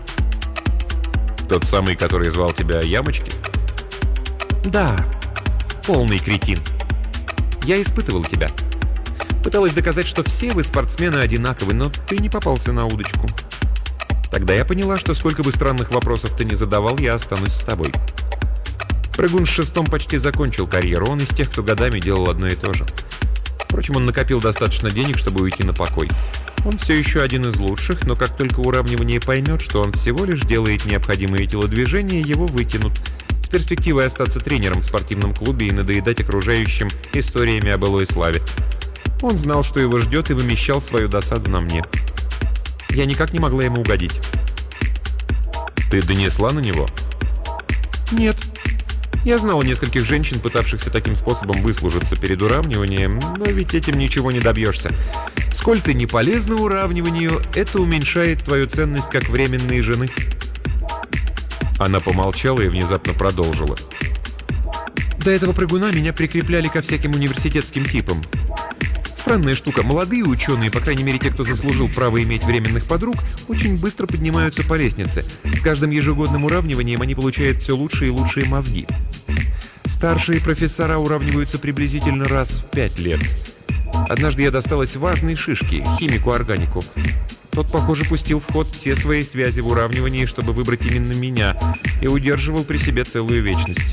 Тот самый, который звал тебя Ямочки? «Да, полный кретин. Я испытывал тебя. Пыталась доказать, что все вы спортсмены одинаковы, но ты не попался на удочку. Тогда я поняла, что сколько бы странных вопросов ты ни задавал, я останусь с тобой». Прыгун с шестом почти закончил карьеру. Он из тех, кто годами делал одно и то же. Впрочем, он накопил достаточно денег, чтобы уйти на покой. Он все еще один из лучших, но как только уравнивание поймет, что он всего лишь делает необходимые телодвижения, его выкинут. С перспективой остаться тренером в спортивном клубе и надоедать окружающим историями о былой славе. Он знал, что его ждет, и вымещал свою досаду на мне. Я никак не могла ему угодить. Ты донесла на него? Нет. Я знала нескольких женщин, пытавшихся таким способом выслужиться перед уравниванием, но ведь этим ничего не добьешься. Сколь ты не полезна уравниванию, это уменьшает твою ценность как временной жены. Она помолчала и внезапно продолжила. До этого прыгуна меня прикрепляли ко всяким университетским типам. Странная штука. Молодые ученые, по крайней мере те, кто заслужил право иметь временных подруг, очень быстро поднимаются по лестнице. С каждым ежегодным уравниванием они получают все лучшие и лучшие мозги. Старшие профессора уравниваются приблизительно раз в 5 лет. Однажды я досталась важной шишке, химику-органику. Тот, похоже, пустил в ход все свои связи в уравнивании, чтобы выбрать именно меня, и удерживал при себе целую вечность.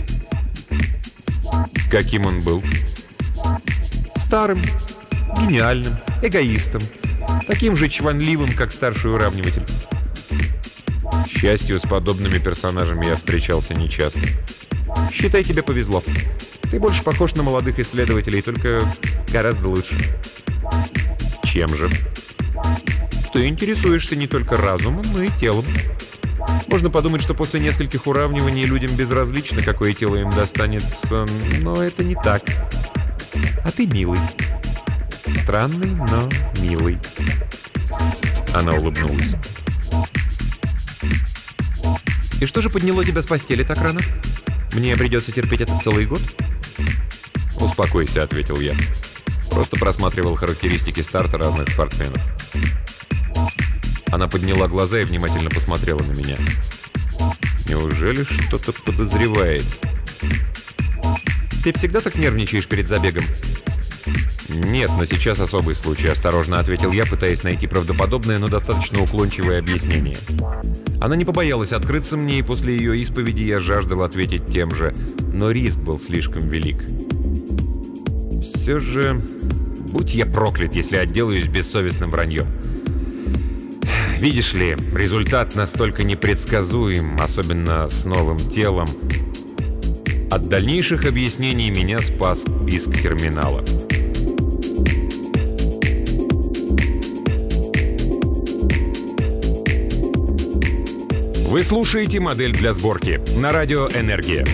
Каким он был? Старым, гениальным, эгоистом, таким же чванливым, как старший уравниватель. К счастью, с подобными персонажами я встречался нечасто. Считай, тебе повезло. Ты больше похож на молодых исследователей, только гораздо лучше. Чем же? Ты интересуешься не только разумом, но и телом. Можно подумать, что после нескольких уравниваний людям безразлично, какое тело им достанется, но это не так. А ты милый. Странный, но милый. Она улыбнулась. И что же подняло тебя с постели так рано? Мне придется терпеть это целый год? «Успокойся», — ответил я. Просто просматривал характеристики старта разных спортсменов. Она подняла глаза и внимательно посмотрела на меня. Неужели что-то подозревает? Ты всегда так нервничаешь перед забегом? «Нет, но сейчас особый случай», — осторожно ответил я, пытаясь найти правдоподобное, но достаточно уклончивое объяснение. Она не побоялась открыться мне, и после ее исповеди я жаждал ответить тем же, но риск был слишком велик. Все же, будь я проклят, если отделаюсь бессовестным враньем. Видишь ли, результат настолько непредсказуем, особенно с новым телом. От дальнейших объяснений меня спас писк терминала. Вы слушаете «Модель для сборки» на радио «Энергия».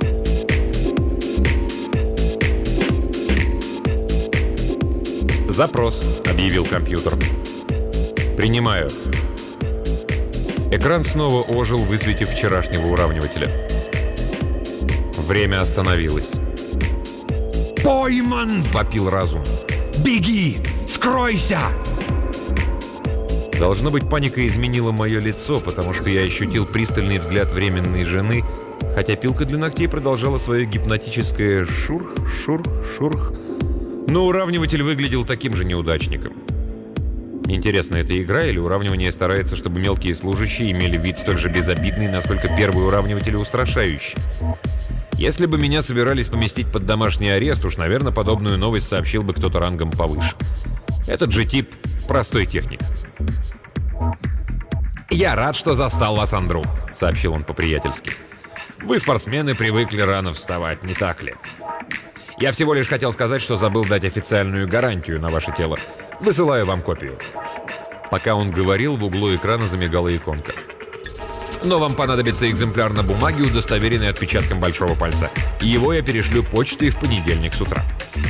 «Запрос», — объявил компьютер. «Принимаю». Экран снова ожил, высветив вчерашнего уравнивателя. Время остановилось. «Пойман!» — вопил разум. «Беги! Скройся!» Должно быть, паника изменила мое лицо, потому что я ощутил пристальный взгляд временной жены, хотя пилка для ногтей продолжала свое гипнотическое шурх, шурх, шурх. Но уравниватель выглядел таким же неудачником. Интересно, это игра или уравнивание старается, чтобы мелкие служащие имели вид столь же безобидный, насколько первый уравниватель устрашающий? Если бы меня собирались поместить под домашний арест, уж, наверное, подобную новость сообщил бы кто-то рангом повыше. Этот же тип – простой техник. «Я рад, что застал вас, Андру», — сообщил он по-приятельски. «Вы, спортсмены, привыкли рано вставать, не так ли? Я всего лишь хотел сказать, что забыл дать официальную гарантию на ваше тело. Высылаю вам копию». Пока он говорил, в углу экрана замигала иконка. «Но вам понадобится экземпляр на бумаге, удостоверенный отпечатком большого пальца. Его я перешлю почтой в понедельник с утра».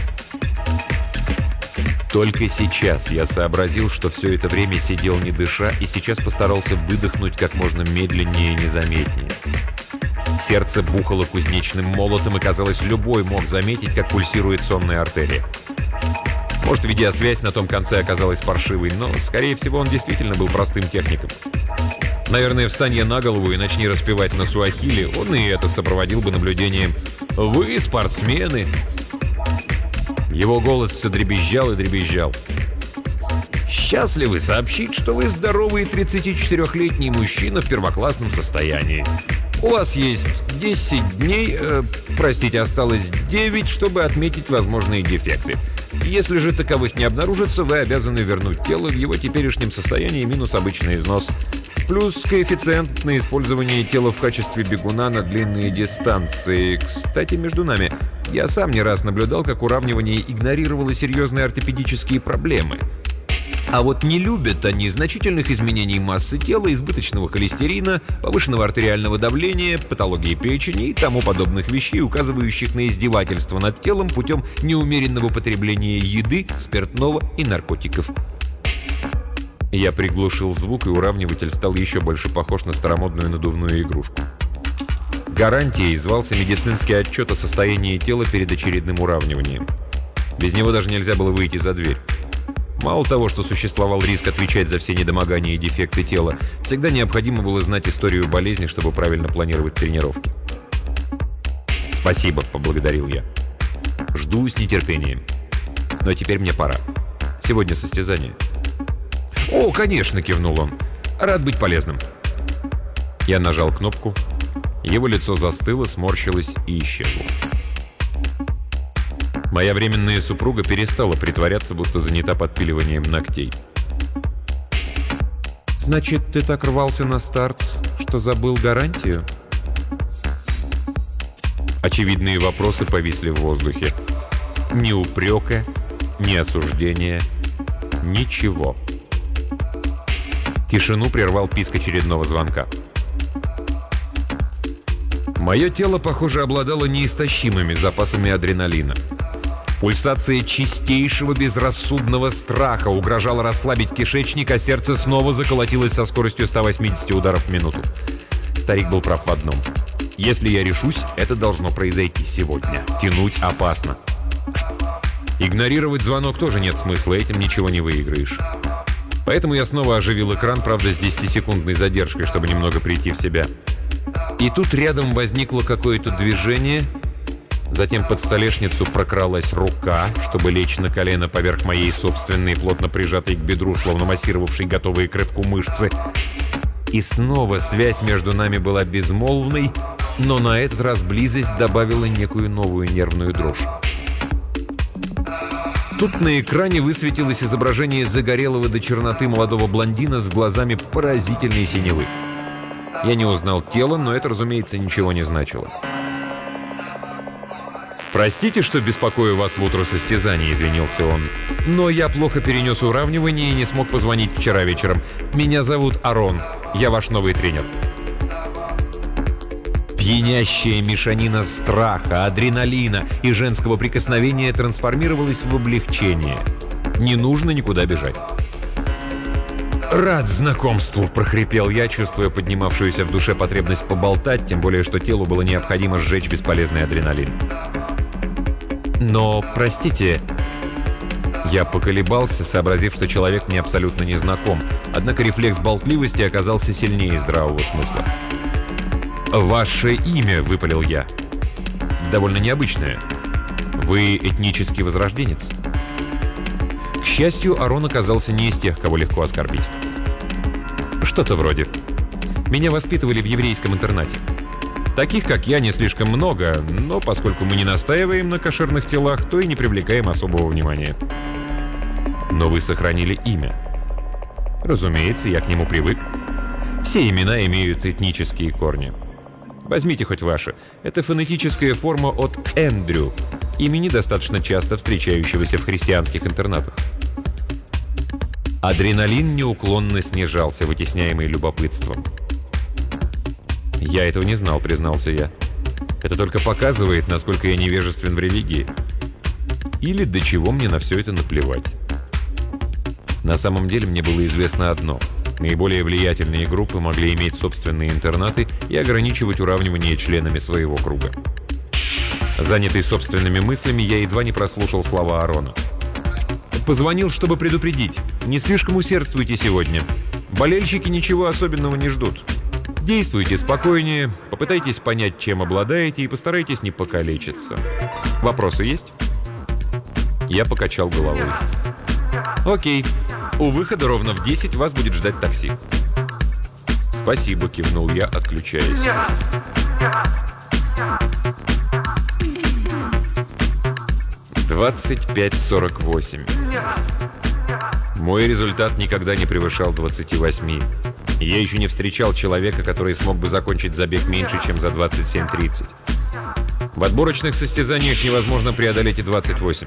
Только сейчас я сообразил, что все это время сидел не дыша, и сейчас постарался выдохнуть как можно медленнее и незаметнее. Сердце бухало кузнечным молотом, и, казалось, любой мог заметить, как пульсирует сонная артерия. Может, видеосвязь на том конце оказалась паршивой, но, скорее всего, он действительно был простым техником. Наверное, встань я на голову и начни распевать на суахили, он и это сопроводил бы наблюдением. «Вы спортсмены!» Его голос все дребезжал и дребезжал. «Счастливы сообщить, что вы здоровый 34-летний мужчина в первоклассном состоянии. У вас есть 10 дней, осталось 9, чтобы отметить возможные дефекты. Если же таковых не обнаружится, вы обязаны вернуть тело в его теперешнем состоянии минус обычный износ. Плюс коэффициент на использование тела в качестве бегуна на длинные дистанции. Кстати, между нами, я сам не раз наблюдал, как уравнивание игнорировало серьезные ортопедические проблемы. А вот не любят они значительных изменений массы тела, избыточного холестерина, повышенного артериального давления, патологии печени и тому подобных вещей, указывающих на издевательство над телом путем неумеренного потребления еды, спиртного и наркотиков. Я приглушил звук, и уравниватель стал еще больше похож на старомодную надувную игрушку. Гарантией звался медицинский отчет о состоянии тела перед очередным уравниванием. Без него даже нельзя было выйти за дверь. Мало того, что существовал риск отвечать за все недомогания и дефекты тела, всегда необходимо было знать историю болезни, чтобы правильно планировать тренировки. «Спасибо», — поблагодарил я. «Жду с нетерпением. Но теперь мне пора. Сегодня состязание». «О, конечно», — кивнул он. «Рад быть полезным». Я нажал кнопку. Его лицо застыло, сморщилось и исчезло. Моя временная супруга перестала притворяться, будто занята подпиливанием ногтей. «Значит, ты так рвался на старт, что забыл гарантию?» Очевидные вопросы повисли в воздухе. Ни упрека, ни осуждения, ничего. Тишину прервал писк очередного звонка. Мое тело, похоже, обладало неистощимыми запасами адреналина. Пульсация чистейшего безрассудного страха угрожала расслабить кишечник, а сердце снова заколотилось со скоростью 180 ударов в минуту. Старик был прав в одном. Если я решусь, это должно произойти сегодня. Тянуть опасно. Игнорировать звонок тоже нет смысла, этим ничего не выиграешь. Поэтому я снова оживил экран, правда, с 10-секундной задержкой, чтобы немного прийти в себя. И тут рядом возникло какое-то движение. Затем под столешницу прокралась рука, чтобы лечь на колено поверх моей собственной, плотно прижатой к бедру, словно массировавшей готовые к рывку мышцы. И снова связь между нами была безмолвной, но на этот раз близость добавила некую новую нервную дрожь. Тут на экране высветилось изображение загорелого до черноты молодого блондина с глазами поразительной синевы. Я не узнал тело, но это, разумеется, ничего не значило. «Простите, что беспокою вас в утро состязания», — извинился он. «Но я плохо перенес уравнивание и не смог позвонить вчера вечером. Меня зовут Арон. Я ваш новый тренер». Пьянящая мешанина страха, адреналина и женского прикосновения трансформировалась в облегчение. Не нужно никуда бежать. «Рад знакомству», — прохрипел я, чувствуя поднимавшуюся в душе потребность поболтать, тем более, что телу было необходимо сжечь бесполезный адреналин. «Но, простите...» Я поколебался, сообразив, что человек мне абсолютно не знаком, однако рефлекс болтливости оказался сильнее здравого смысла. «Ваше имя», — выпалил я. «Довольно необычное. Вы этнический возрожденец?» К счастью, Арон оказался не из тех, кого легко оскорбить. «Что-то вроде. Меня воспитывали в еврейском интернате. Таких, как я, не слишком много, но поскольку мы не настаиваем на кошерных телах, то и не привлекаем особого внимания. Но вы сохранили имя. Разумеется, я к нему привык. Все имена имеют этнические корни. Возьмите хоть ваше. Это фонетическая форма от Эндрю, имени, достаточно часто встречающегося в христианских интернатах». Адреналин неуклонно снижался, вытесняемый любопытством. «Я этого не знал», — признался я. «Это только показывает, насколько я невежествен в религии. Или до чего мне на все это наплевать». На самом деле мне было известно одно. Наиболее влиятельные группы могли иметь собственные интернаты и ограничивать уравнивание членами своего круга. Занятый собственными мыслями, я едва не прослушал слова Арона. Позвонил, чтобы предупредить. Не слишком усердствуйте сегодня. Болельщики ничего особенного не ждут. Действуйте спокойнее, попытайтесь понять, чем обладаете, и постарайтесь не покалечиться. Вопросы есть?» Я покачал головой. «Окей. У выхода ровно в 10 вас будет ждать такси». «Спасибо», — кивнул я, отключаясь. «25:48. Мой результат никогда не превышал 28. Я еще не встречал человека, который смог бы закончить забег меньше, чем за 27:30. В отборочных состязаниях невозможно преодолеть и 28.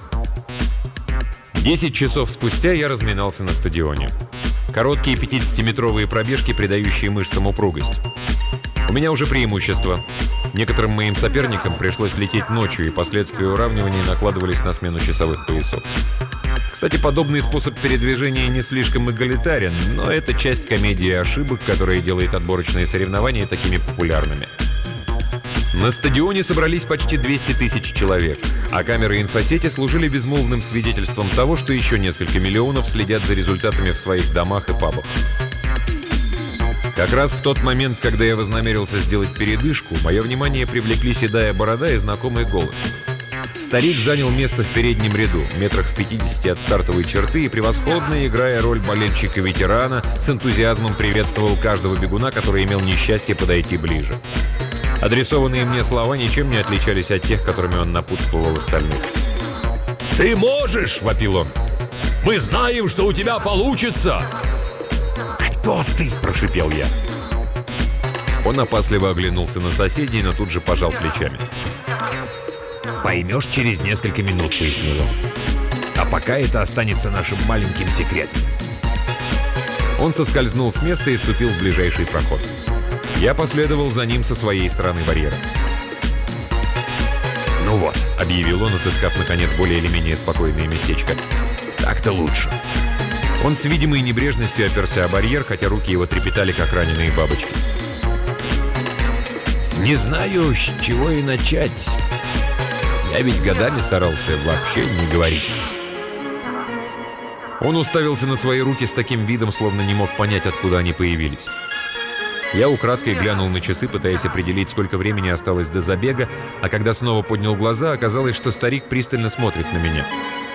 10 часов спустя я разминался на стадионе. Короткие 50-метровые пробежки, придающие мышцам упругость. У меня уже преимущество. Некоторым моим соперникам пришлось лететь ночью, и последствия уравнивания накладывались на смену часовых поясов. Кстати, подобный способ передвижения не слишком эгалитарен, но это часть комедии ошибок, которая делает отборочные соревнования такими популярными. На стадионе собрались почти 200 тысяч человек, а камеры инфосети служили безмолвным свидетельством того, что еще несколько миллионов следят за результатами в своих домах и пабах. Как раз в тот момент, когда я вознамерился сделать передышку, мое внимание привлекли седая борода и знакомый голос. Старик занял место в переднем ряду, метрах в 50 от стартовой черты, и превосходно, играя роль болельщика-ветерана, с энтузиазмом приветствовал каждого бегуна, который имел несчастье подойти ближе. Адресованные мне слова ничем не отличались от тех, которыми он напутствовал остальных. «Ты можешь!» — вопил он. «Мы знаем, что у тебя получится!» «Кто ты?» – прошипел я. Он опасливо оглянулся на соседей, но тут же пожал плечами. «Поймешь через несколько минут», — пояснил он. «А пока это останется нашим маленьким секретом». Он соскользнул с места и ступил в ближайший проход. Я последовал за ним со своей стороны барьера. «Ну вот», — объявил он, отыскав, наконец, более или менее спокойное местечко. «Так-то лучше». Он с видимой небрежностью оперся о барьер, хотя руки его трепетали, как раненые бабочки. «Не знаю, с чего и начать. Я ведь годами старался вообще не говорить». Он уставился на свои руки с таким видом, словно не мог понять, откуда они появились. Я украдкой глянул на часы, пытаясь определить, сколько времени осталось до забега, а когда снова поднял глаза, оказалось, что старик пристально смотрит на меня.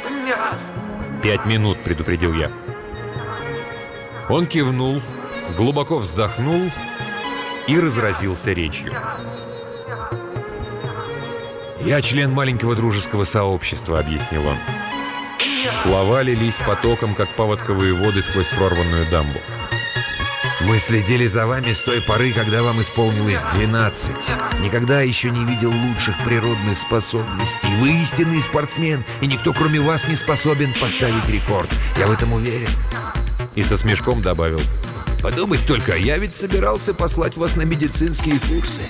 5 минут», — предупредил я. Он кивнул, глубоко вздохнул и разразился речью. «Я член маленького дружеского сообщества», — объяснил он. Слова лились потоком, как паводковые воды сквозь прорванную дамбу. «Мы следили за вами с той поры, когда вам исполнилось 12. Никогда еще не видел лучших природных способностей. Вы истинный спортсмен, и никто, кроме вас, не способен поставить рекорд. Я в этом уверен». И со смешком добавил: «Подумать только, я ведь собирался послать вас на медицинские курсы».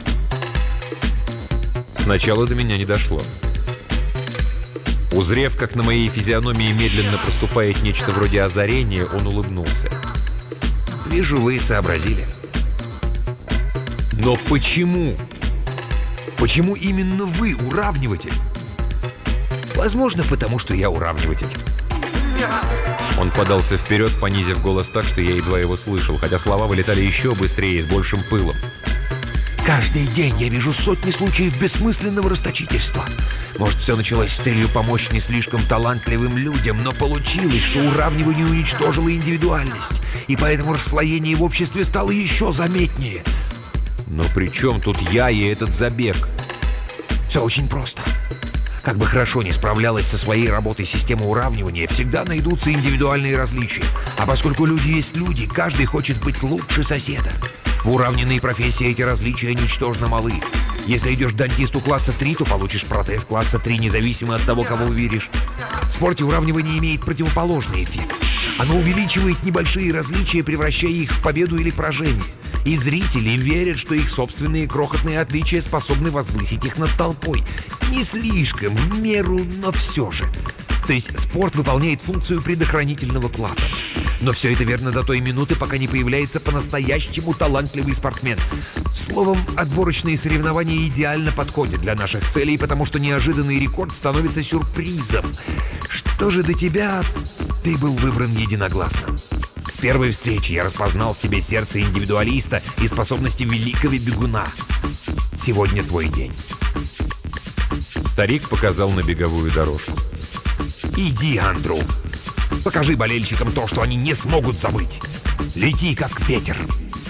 Сначала до меня не дошло. Узрев, как на моей физиономии медленно проступает нечто вроде озарения, он улыбнулся. «Вижу, вы сообразили». «Но почему? Почему именно вы уравниватель?» «Возможно, потому что я уравниватель». Он подался вперед, понизив голос так, что я едва его слышал, хотя слова вылетали еще быстрее и с большим пылом. «Каждый день я вижу сотни случаев бессмысленного расточительства. Может, все началось с целью помочь не слишком талантливым людям, но получилось, что уравнивание уничтожило индивидуальность, и поэтому расслоение в обществе стало еще заметнее». «Но при чем тут я и этот забег?» «Все очень просто. Как бы хорошо ни справлялась со своей работой система уравнивания, всегда найдутся индивидуальные различия. А поскольку люди есть люди, каждый хочет быть лучше соседа. В уравненной профессии эти различия ничтожно малы. Если идешь к дантисту класса 3, то получишь протез класса 3, независимо от того, кого увидишь. В спорте уравнивание имеет противоположный эффект. Оно увеличивает небольшие различия, превращая их в победу или поражение. И зрители верят, что их собственные крохотные отличия способны возвысить их над толпой. Не слишком, в меру, но все же. То есть спорт выполняет функцию предохранительного клапана. Но все это верно до той минуты, пока не появляется по-настоящему талантливый спортсмен. Словом, отборочные соревнования идеально подходят для наших целей, потому что неожиданный рекорд становится сюрпризом. Что же до тебя, ты был выбран единогласно. С первой встречи я распознал в тебе сердце индивидуалиста и способности великого бегуна. Сегодня твой день. Старик показал на беговую дорожку. Иди, Андрю. Покажи болельщикам то, что они не смогут забыть. Лети, как ветер.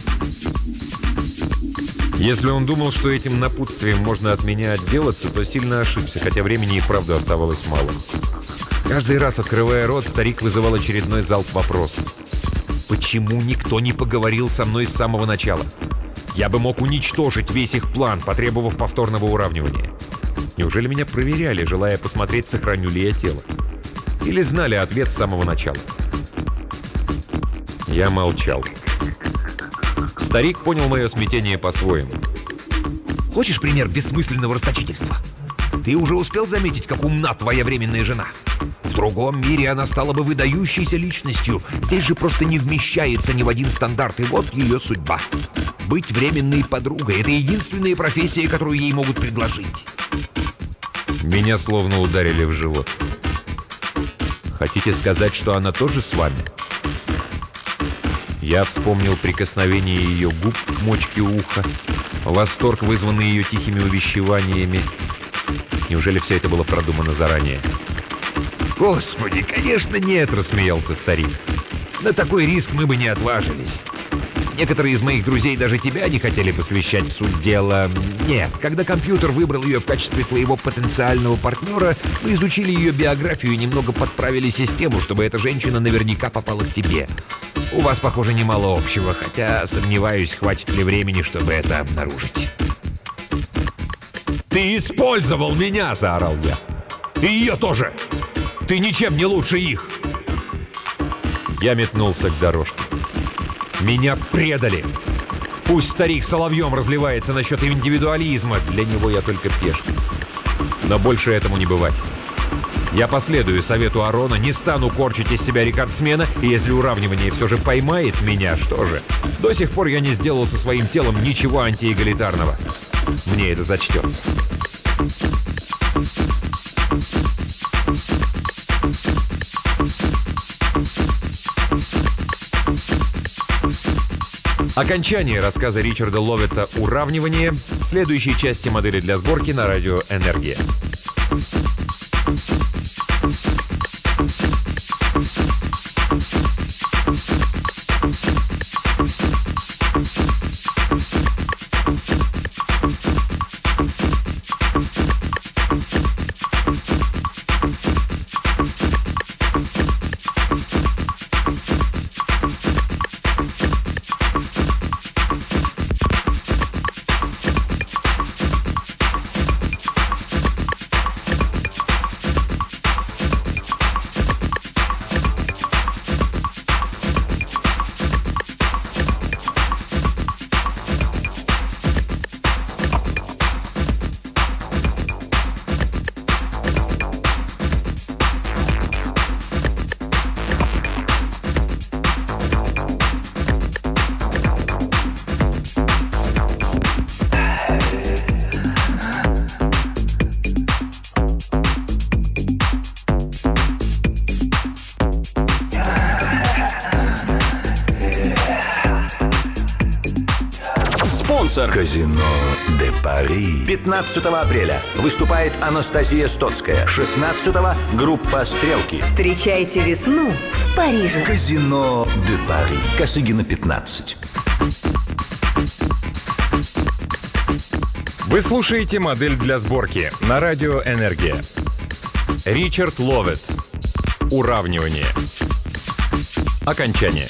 Если он думал, что этим напутствием можно от меня отделаться, то сильно ошибся, хотя времени и правда оставалось мало. Каждый раз, открывая рот, старик вызывал очередной залп вопросов. Почему никто не поговорил со мной с самого начала? Я бы мог уничтожить весь их план, потребовав повторного уравнивания. Неужели меня проверяли, желая посмотреть, сохраню ли я тело? Или знали ответ с самого начала? Я молчал. Старик понял мое смятение по-своему. Хочешь пример бессмысленного расточительства? Ты уже успел заметить, как умна твоя временная жена? В другом мире она стала бы выдающейся личностью. Здесь же просто не вмещается ни в один стандарт, и вот ее судьба. Быть временной подругой — это единственная профессия, которую ей могут предложить. Меня словно ударили в живот. Хотите сказать, что она тоже с вами? Я вспомнил прикосновение ее губ к мочке уха, восторг, вызванный ее тихими увещеваниями. Неужели все это было продумано заранее? «Господи, конечно нет!» — рассмеялся старик. «На такой риск мы бы не отважились. Некоторые из моих друзей даже тебя не хотели посвящать в суть дела. Нет, когда компьютер выбрал ее в качестве твоего потенциального партнера, мы изучили ее биографию и немного подправили систему, чтобы эта женщина наверняка попала к тебе. У вас, похоже, немало общего, хотя сомневаюсь, хватит ли времени, чтобы это обнаружить». «Ты использовал меня!» — заорал я. «И ее тоже! Ты ничем не лучше их!» Я метнулся к дорожке. Меня предали! Пусть старик соловьем разливается насчет индивидуализма, для него я только пешка. Но больше этому не бывать. Я последую совету Арона, не стану корчить из себя рекордсмена, и если уравнивание все же поймает меня, что же? До сих пор я не сделал со своим телом ничего антиэгалитарного. Мне это зачтется. Окончание рассказа Ричарда Ловетта «Уравнивание» в следующей части модели для сборки на радио «Энергия». Казино де Пари. 15 апреля выступает Анастасия Стоцкая. 16-го группа «Стрелки». Встречайте весну в Париже. Казино де Пари. Косыгина, 15. Вы слушаете модель для сборки на радио «Энергия». Ричард Ловетт. «Уравнивание». Окончание.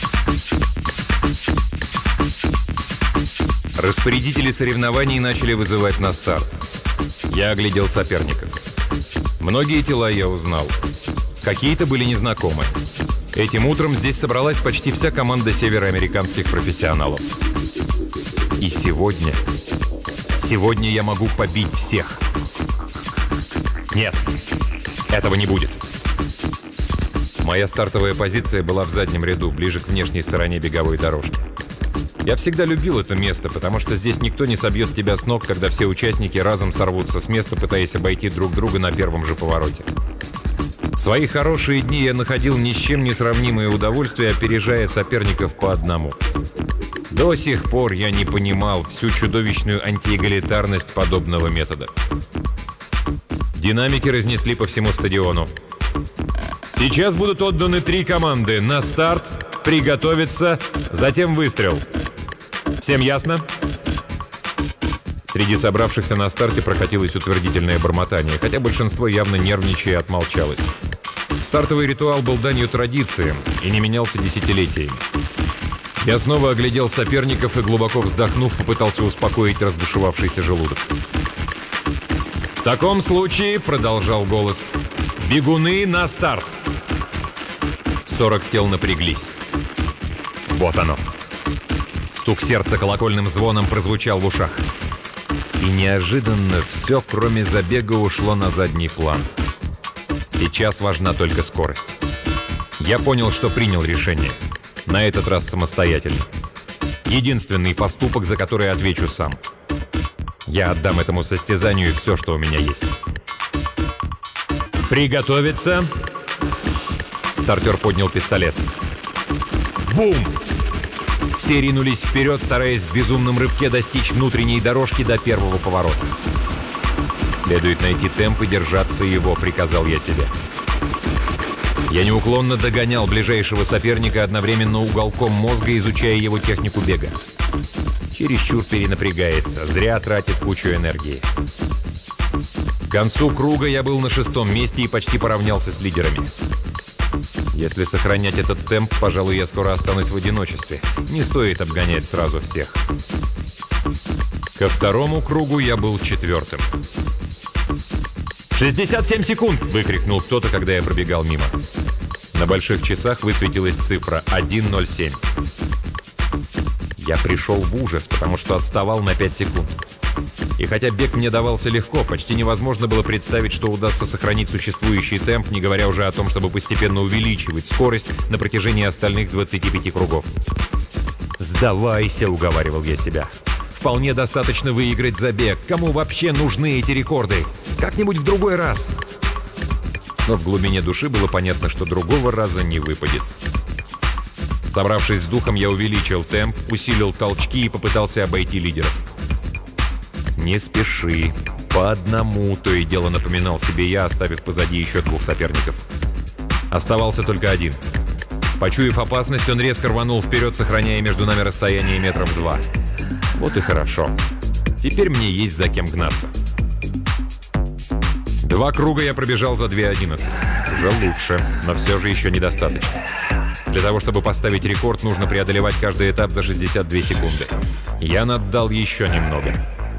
Распорядители соревнований начали вызывать на старт. Я оглядел соперников. Многие тела я узнал. Какие-то были незнакомы. Этим утром здесь собралась почти вся команда североамериканских профессионалов. И сегодня я могу побить всех. Нет, этого не будет. Моя стартовая позиция была в заднем ряду, ближе к внешней стороне беговой дорожки. Я всегда любил это место, потому что здесь никто не собьет тебя с ног, когда все участники разом сорвутся с места, пытаясь обойти друг друга на первом же повороте. В свои хорошие дни я находил ни с чем не сравнимое удовольствие, опережая соперников по одному. До сих пор я не понимал всю чудовищную антиэгалитарность подобного метода. Динамики разнесли по всему стадиону. Сейчас будут отданы 3 команды. На старт, приготовиться, затем выстрел. Всем ясно? Среди собравшихся на старте прокатилось утвердительное бормотание, хотя большинство явно нервничая отмолчалось. Стартовый ритуал был данью традициям и не менялся десятилетиями. Я снова оглядел соперников и, глубоко вздохнув, попытался успокоить разбушевавшийся желудок. «В таком случае», — продолжал голос, — «бегуны на старт!» 40 тел напряглись. Вот оно. Стук сердца колокольным звоном прозвучал в ушах. И неожиданно все, кроме забега, ушло на задний план. Сейчас важна только скорость. Я понял, что принял решение. На этот раз самостоятельно. Единственный поступок, за который отвечу сам. Я отдам этому состязанию все, что у меня есть. «Приготовиться!» Стартер поднял пистолет. Бум! Все ринулись вперед, стараясь в безумном рывке достичь внутренней дорожки до первого поворота. «Следует найти темп и держаться его», — приказал я себе. Я неуклонно догонял ближайшего соперника, одновременно уголком мозга изучая его технику бега. Чересчур перенапрягается, зря тратит кучу энергии. К концу круга я был на 6-м месте и почти поравнялся с лидерами. Если сохранять этот темп, пожалуй, я скоро останусь в одиночестве. Не стоит обгонять сразу всех. Ко второму кругу я был 4-м. «67 секунд!» — выкрикнул кто-то, когда я пробегал мимо. На больших часах высветилась цифра 1:07. Я пришел в ужас, потому что отставал на 5 секунд. И хотя бег мне давался легко, почти невозможно было представить, что удастся сохранить существующий темп, не говоря уже о том, чтобы постепенно увеличивать скорость на протяжении остальных 25 кругов. «Сдавайся», — уговаривал я себя. «Вполне достаточно выиграть забег. Кому вообще нужны эти рекорды? Как-нибудь в другой раз». Но в глубине души было понятно, что другого раза не выпадет. Собравшись с духом, я увеличил темп, усилил толчки и попытался обойти лидеров. «Не спеши. По одному», — то и дело напоминал себе я, оставив позади еще 2 соперников. Оставался только один. Почуяв опасность, он резко рванул вперед, сохраняя между нами расстояние 2 метра. Вот и хорошо. Теперь мне есть за кем гнаться. 2 круга я пробежал за 2:11. Уже лучше, но все же еще недостаточно. Для того, чтобы поставить рекорд, нужно преодолевать каждый этап за 62 секунды. Я наддал еще немного.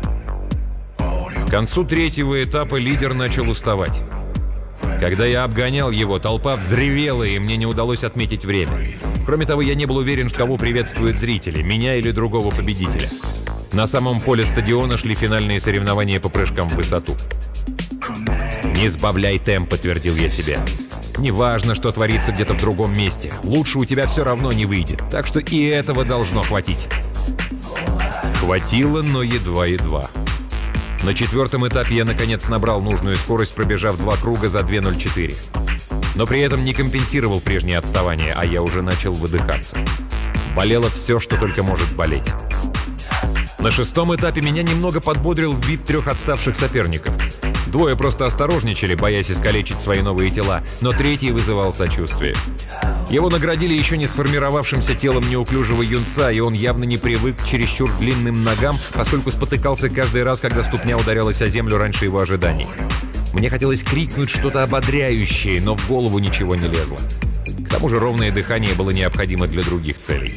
К концу 3-го этапа лидер начал уставать. Когда я обгонял его, толпа взревела, и мне не удалось отметить время. Кроме того, я не был уверен, кого приветствуют зрители, меня или другого победителя. На самом поле стадиона шли финальные соревнования по прыжкам в высоту. «Не сбавляй темп», — подтвердил я себе. «Неважно, что творится где-то в другом месте. Лучше у тебя все равно не выйдет. Так что и этого должно хватить». Хватило, но едва-едва. На 4-м этапе я, наконец, набрал нужную скорость, пробежав 2 круга за 2:04. Но при этом не компенсировал прежнее отставание, а я уже начал выдыхаться. Болело все, что только может болеть. На 6-м этапе меня немного подбодрил вид 3 отставших соперников. 2 просто осторожничали, боясь искалечить свои новые тела, но 3-й вызывал сочувствие. Его наградили еще не сформировавшимся телом неуклюжего юнца, и он явно не привык к чересчур длинным ногам, поскольку спотыкался каждый раз, когда ступня ударялась о землю раньше его ожиданий. Мне хотелось крикнуть что-то ободряющее, но в голову ничего не лезло. К тому же ровное дыхание было необходимо для других целей.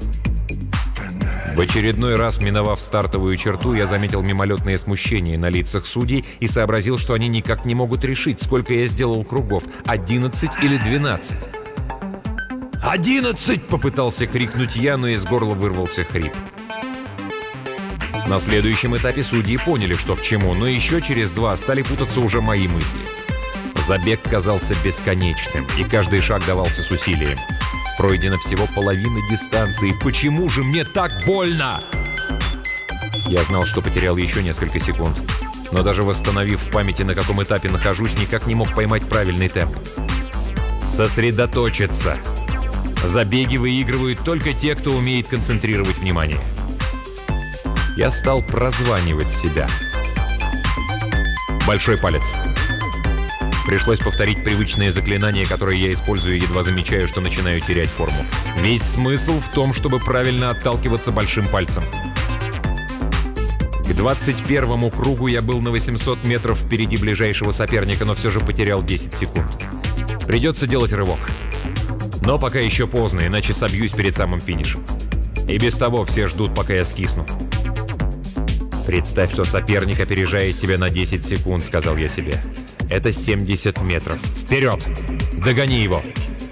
В очередной раз, миновав стартовую черту, я заметил мимолетное смущение на лицах судей и сообразил, что они никак не могут решить, сколько я сделал кругов — 11 или 12. «11!» — попытался крикнуть я, но из горла вырвался хрип. На следующем этапе судьи поняли, что к чему, но еще через 2 стали путаться уже мои мысли. Забег казался бесконечным, и каждый шаг давался с усилием. Пройдена всего половина дистанции. Почему же мне так больно? Я знал, что потерял еще несколько секунд. Но даже восстановив в памяти, на каком этапе нахожусь, никак не мог поймать правильный темп. Сосредоточиться. Забеги выигрывают только те, кто умеет концентрировать внимание. Я стал прозванивать себя. Большой палец. Пришлось повторить привычное заклинание, которое я использую, едва замечаю, что начинаю терять форму. Весь смысл в том, чтобы правильно отталкиваться большим пальцем. К 21-му кругу я был на 800 метров впереди ближайшего соперника, но все же потерял 10 секунд. Придется делать рывок. Но пока еще поздно, иначе собьюсь перед самым финишем. И без того все ждут, пока я скисну. «Представь, что соперник опережает тебя на 10 секунд», — сказал я себе. «Это 70 метров. Вперед! Догони его!»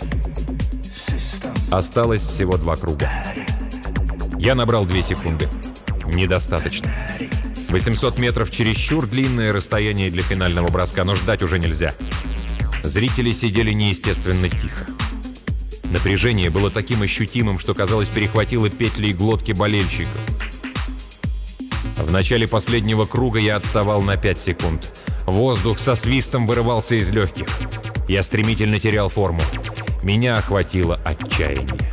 Осталось всего 2 круга. Я набрал 2 секунды. Недостаточно. 800 метров — чересчур длинное расстояние для финального броска, но ждать уже нельзя. Зрители сидели неестественно тихо. Напряжение было таким ощутимым, что, казалось, перехватило петли и глотки болельщиков. В начале последнего круга я отставал на 5 секунд. Воздух со свистом вырывался из легких. Я стремительно терял форму. Меня охватило отчаяние.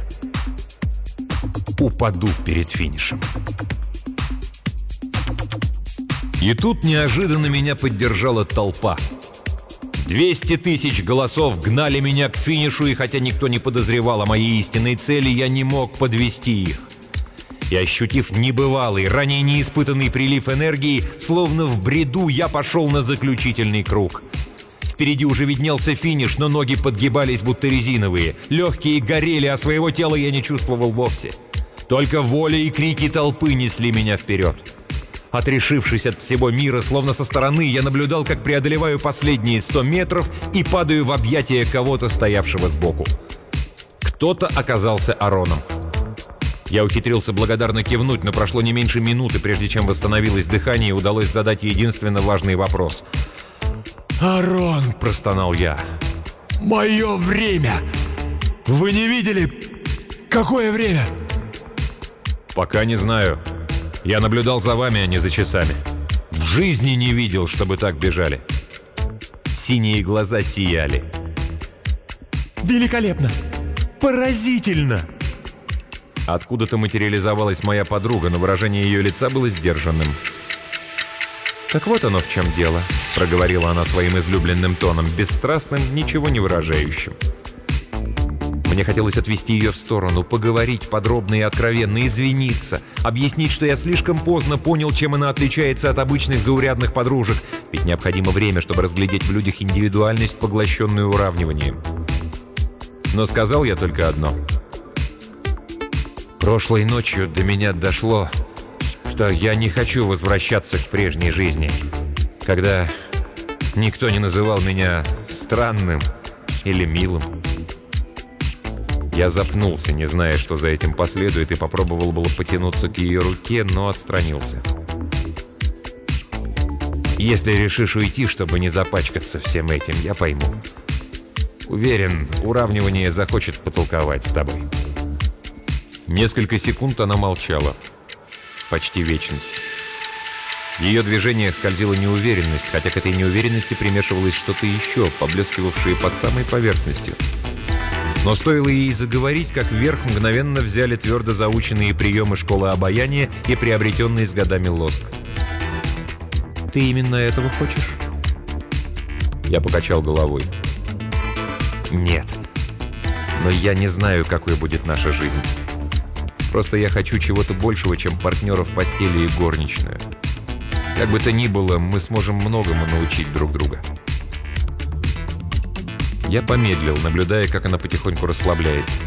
Упаду перед финишем. И тут неожиданно меня поддержала толпа. 200 тысяч голосов гнали меня к финишу, и хотя никто не подозревал о моей истинной цели, я не мог подвести их. И ощутив небывалый, ранее неиспытанный прилив энергии, словно в бреду я пошел на заключительный круг. Впереди уже виднелся финиш, но ноги подгибались, будто резиновые. Легкие горели, а своего тела я не чувствовал вовсе. Только воля и крики толпы несли меня вперед. Отрешившись от всего мира, словно со стороны, я наблюдал, как преодолеваю последние 100 метров и падаю в объятия кого-то, стоявшего сбоку. Кто-то оказался Ароном. Я ухитрился благодарно кивнуть, но прошло не меньше минуты, прежде чем восстановилось дыхание и удалось задать единственно важный вопрос. «Арон!» – простонал я. «Мое время! Вы не видели? Какое время?» «Пока не знаю. Я наблюдал за вами, а не за часами. В жизни не видел, чтобы так бежали». Синие глаза сияли. «Великолепно! Поразительно!» Откуда-то материализовалась моя подруга, но выражение ее лица было сдержанным. «Так вот оно в чем дело», — проговорила она своим излюбленным тоном, бесстрастным, ничего не выражающим. Мне хотелось отвести ее в сторону, поговорить подробно и откровенно, извиниться, объяснить, что я слишком поздно понял, чем она отличается от обычных заурядных подружек, ведь необходимо время, чтобы разглядеть в людях индивидуальность, поглощенную уравниванием. Но сказал я только одно. Прошлой ночью до меня дошло, что я не хочу возвращаться к прежней жизни, когда никто не называл меня странным или милым. Я запнулся, не зная, что за этим последует, и попробовал было потянуться к ее руке, но отстранился. «Если решишь уйти, чтобы не запачкаться всем этим, я пойму. Уверен, уравнивание захочет потолковать с тобой». Несколько секунд она молчала. Почти вечность. В ее движениях скользила неуверенность, хотя к этой неуверенности примешивалось что-то еще, поблескивавшее под самой поверхностью. Но стоило ей заговорить, как вверх мгновенно взяли твердо заученные приемы школы обаяния и приобретенный с годами лоск. «Ты именно этого хочешь?» Я покачал головой. «Нет. Но я не знаю, какой будет наша жизнь. Просто я хочу чего-то большего, чем партнеров в постели и горничную. Как бы то ни было, мы сможем многому научить друг друга». Я помедлил, наблюдая, как она потихоньку расслабляется.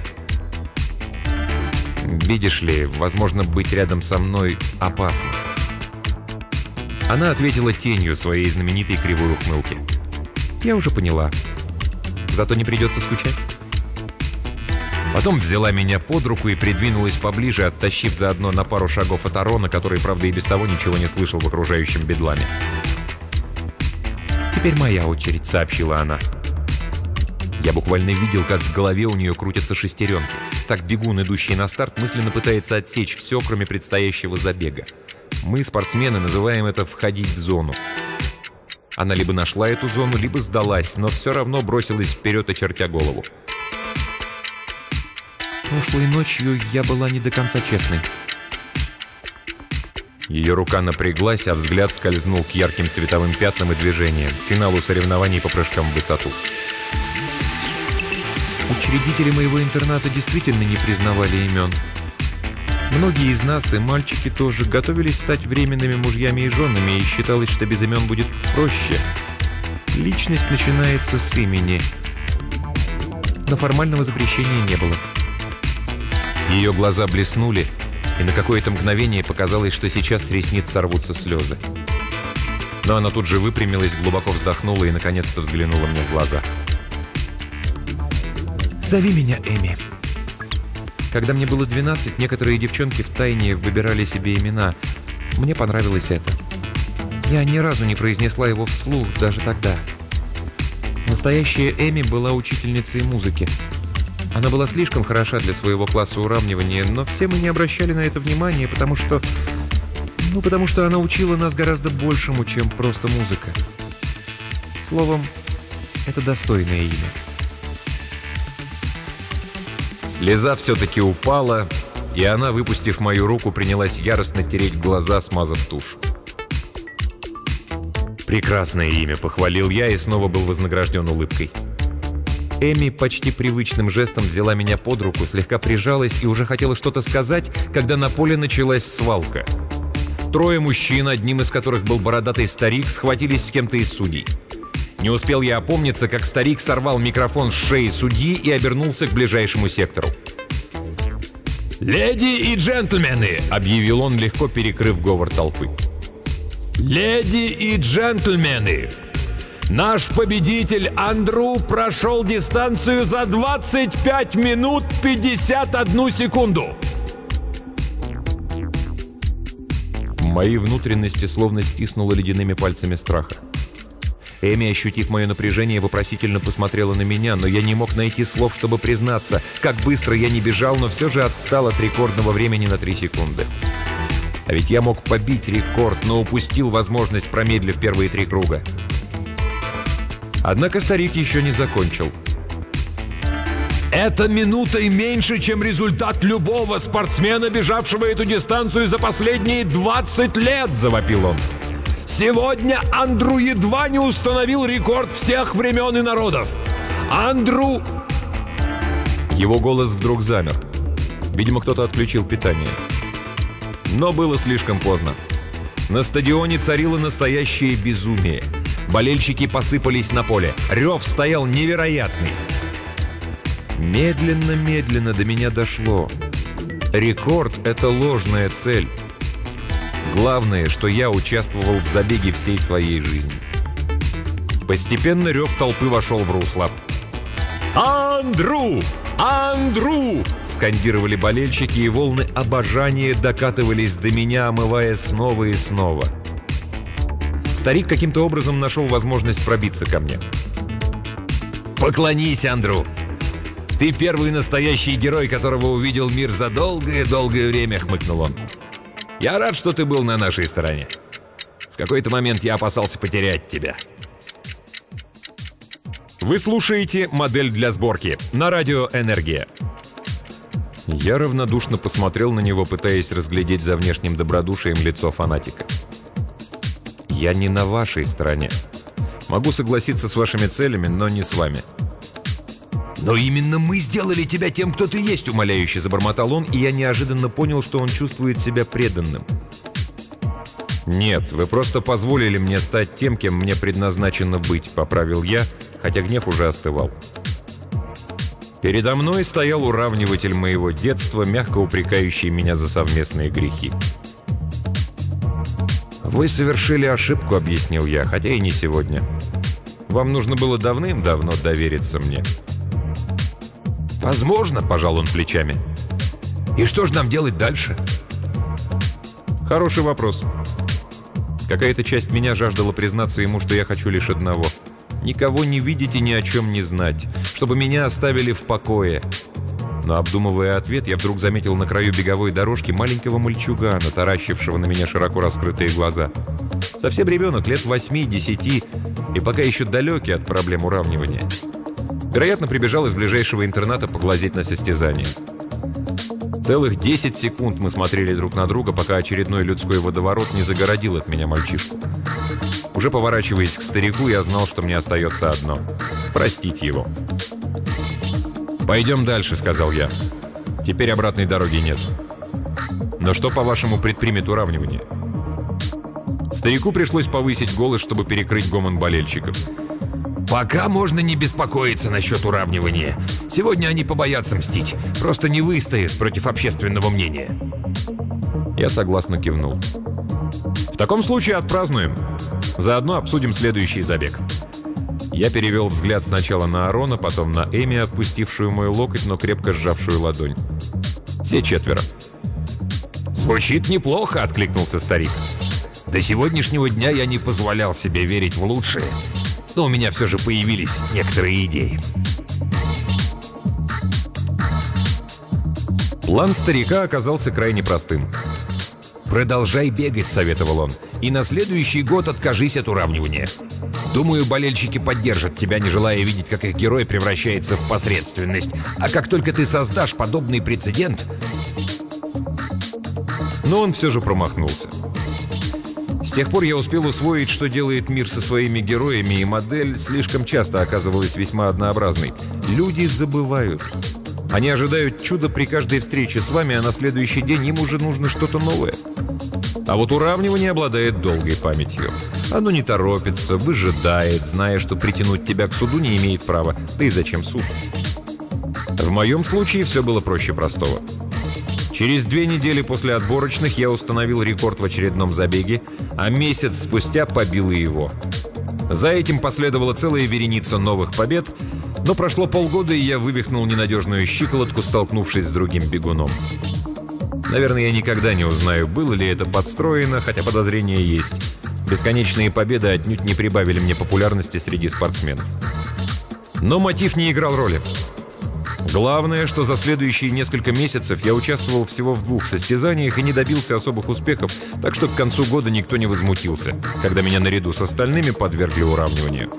«Видишь ли, возможно, быть рядом со мной опасно». Она ответила тенью своей знаменитой кривой ухмылки. «Я уже поняла. Зато не придется скучать». Потом взяла меня под руку и придвинулась поближе, оттащив заодно на пару шагов от Арона, который, правда, и без того ничего не слышал в окружающем бедламе. «Теперь моя очередь», — сообщила она. Я буквально видел, как в голове у нее крутятся шестеренки. Так бегун, идущий на старт, мысленно пытается отсечь все, кроме предстоящего забега. Мы, спортсмены, называем это «входить в зону». Она либо нашла эту зону, либо сдалась, но все равно бросилась вперед, очертя голову. Прошлой ночью я была не до конца честной. Ее рука напряглась, а взгляд скользнул к ярким цветовым пятнам и движениям, к финалу соревнований по прыжкам в высоту. Учредители моего интерната действительно не признавали имен. Многие из нас, и мальчики тоже, готовились стать временными мужьями и женами, и считалось, что без имен будет проще. Личность начинается с имени. Но формального запрещения не было. Ее глаза блеснули, и на какое-то мгновение показалось, что сейчас с ресниц сорвутся слезы. Но она тут же выпрямилась, глубоко вздохнула и наконец-то взглянула мне в глаза. «Зови меня Эми». Когда мне было 12, некоторые девчонки втайне выбирали себе имена. Мне понравилось это. Я ни разу не произнесла его вслух, даже тогда. Настоящая Эми была учительницей музыки. Она была слишком хороша для своего класса уравнивания, но все мы не обращали на это внимания, потому что она учила нас гораздо большему, чем просто музыка. Словом, это достойное имя. Слеза все-таки упала, и она, выпустив мою руку, принялась яростно тереть глаза, смазав тушь. «Прекрасное имя», — похвалил я и снова был вознагражден улыбкой. Эми почти привычным жестом взяла меня под руку, слегка прижалась и уже хотела что-то сказать, когда на поле началась свалка. 3 мужчин, одним из которых был бородатый старик, схватились с кем-то из судей. Не успел я опомниться, как старик сорвал микрофон с шеи судьи и обернулся к ближайшему сектору. «Леди и джентльмены!» — объявил он, легко перекрыв говор толпы. «Леди и джентльмены! Наш победитель Андрю прошел дистанцию за 25 минут 51 секунду!» Мои внутренности словно стиснуло ледяными пальцами страха. Эми, ощутив мое напряжение, вопросительно посмотрела на меня, но я не мог найти слов, чтобы признаться, как быстро я не бежал, но все же отстал от рекордного времени на 3 секунды. А ведь я мог побить рекорд, но упустил возможность, промедлив первые 3 круга. Однако старик еще не закончил. «Это минутой меньше, чем результат любого спортсмена, бежавшего эту дистанцию за последние 20 лет!» — завопил он. «Сегодня Андрю едва не установил рекорд всех времен и народов! Андрю...» Его голос вдруг замер. Видимо, кто-то отключил питание. Но было слишком поздно. На стадионе царило настоящее безумие. Болельщики посыпались на поле. Рев стоял невероятный. Медленно-медленно до меня дошло. Рекорд — это ложная цель. Главное, что я участвовал в забеге всей своей жизни. Постепенно рев толпы вошел в русло. «Андрю! Андрю!» — скандировали болельщики, и волны обожания докатывались до меня, омывая снова и снова. Старик каким-то образом нашел возможность пробиться ко мне. «Поклонись, Андрю! Ты первый настоящий герой, которого увидел мир за долгое-долгое время», — хмыкнул он. «Я рад, что ты был на нашей стороне. В какой-то момент я опасался потерять тебя». Вы слушаете «Модель для сборки» на радио «Энергия». Я равнодушно посмотрел на него, пытаясь разглядеть за внешним добродушием лицо фанатика. «Я не на вашей стороне. Могу согласиться с вашими целями, но не с вами». «Но именно мы сделали тебя тем, кто ты есть», — умоляюще забормотал он, и я неожиданно понял, что он чувствует себя преданным. «Нет, вы просто позволили мне стать тем, кем мне предназначено быть», — поправил я, хотя гнев уже остывал. Передо мной стоял уравниватель моего детства, мягко упрекающий меня за совместные грехи. «Вы совершили ошибку», — объяснил я, хотя и не сегодня. «Вам нужно было давным-давно довериться мне». «Возможно», — пожал он плечами. «И что же нам делать дальше?» «Хороший вопрос». Какая-то часть меня жаждала признаться ему, что я хочу лишь одного — никого не видеть и ни о чем не знать, чтобы меня оставили в покое. Но, обдумывая ответ, я вдруг заметил на краю беговой дорожки маленького мальчугана, таращившего на меня широко раскрытые глаза. Совсем ребенок, лет 8-10, и пока еще далекий от проблем уравнивания. Вероятно, прибежал из ближайшего интерната поглазеть на состязание. Целых 10 секунд мы смотрели друг на друга, пока очередной людской водоворот не загородил от меня мальчишку. Уже поворачиваясь к старику, я знал, что мне остается одно — простить его. «Пойдем дальше», — сказал я. «Теперь обратной дороги нет». «Но что, по-вашему, предпримет уравнивание?» Старику пришлось повысить голос, чтобы перекрыть гомон болельщиков. «Пока можно не беспокоиться насчет уравнивания. Сегодня они побоятся мстить. Просто не выстоят против общественного мнения». Я согласно кивнул. «В таком случае отпразднуем. Заодно обсудим следующий забег». Я перевел взгляд сначала на Арона, потом на Эми, отпустившую мой локоть, но крепко сжавшую ладонь. Все четверо. «Звучит неплохо», — откликнулся старик. «До сегодняшнего дня я не позволял себе верить в лучшее, но у меня все же появились некоторые идеи». План старика оказался крайне простым. «Продолжай бегать», — советовал он, — «и на следующий год откажись от уравнивания. Думаю, болельщики поддержат тебя, не желая видеть, как их герой превращается в посредственность. А как только ты создашь подобный прецедент...» Но он все же промахнулся. С тех пор я успел усвоить, что делает мир со своими героями, и модель слишком часто оказывалась весьма однообразной. Люди забывают. Они ожидают чуда при каждой встрече с вами, а на следующий день им уже нужно что-то новое. А вот уравнивание обладает долгой памятью. Оно не торопится, выжидает, зная, что притянуть тебя к суду не имеет права. Да и зачем суд? В моем случае все было проще простого. Через 2 недели после отборочных я установил рекорд в очередном забеге, а месяц спустя побил и его. За этим последовала целая вереница новых побед, но прошло полгода, и я вывихнул ненадежную щиколотку, столкнувшись с другим бегуном. Наверное, я никогда не узнаю, было ли это подстроено, хотя подозрения есть. Бесконечные победы отнюдь не прибавили мне популярности среди спортсменов. Но мотив не играл роли. Главное, что за следующие несколько месяцев я участвовал всего в 2 состязаниях и не добился особых успехов, так что к концу года никто не возмутился, когда меня наряду с остальными подвергли уравниванию.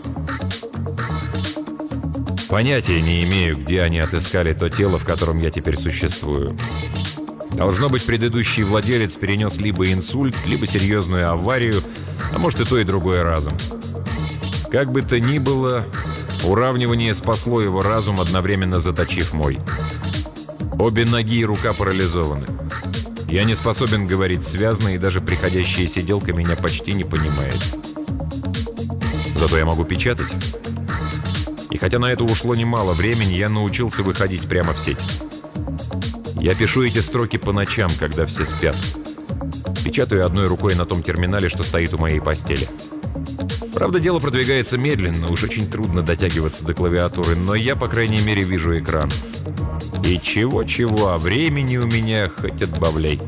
Понятия не имею, где они отыскали то тело, в котором я теперь существую. Должно быть, предыдущий владелец перенес либо инсульт, либо серьезную аварию, а может и то, и другое разом. Как бы то ни было, уравнивание спасло его разум, одновременно заточив мой. Обе ноги и рука парализованы. Я не способен говорить связно, и даже приходящая сиделка меня почти не понимает. Зато я могу печатать. И хотя на это ушло немало времени, я научился выходить прямо в сеть. Я пишу эти строки по ночам, когда все спят. Печатаю одной рукой на том терминале, что стоит у моей постели. Правда, дело продвигается медленно, уж очень трудно дотягиваться до клавиатуры, но я, по крайней мере, вижу экран. И чего-чего, а времени у меня хоть отбавляй.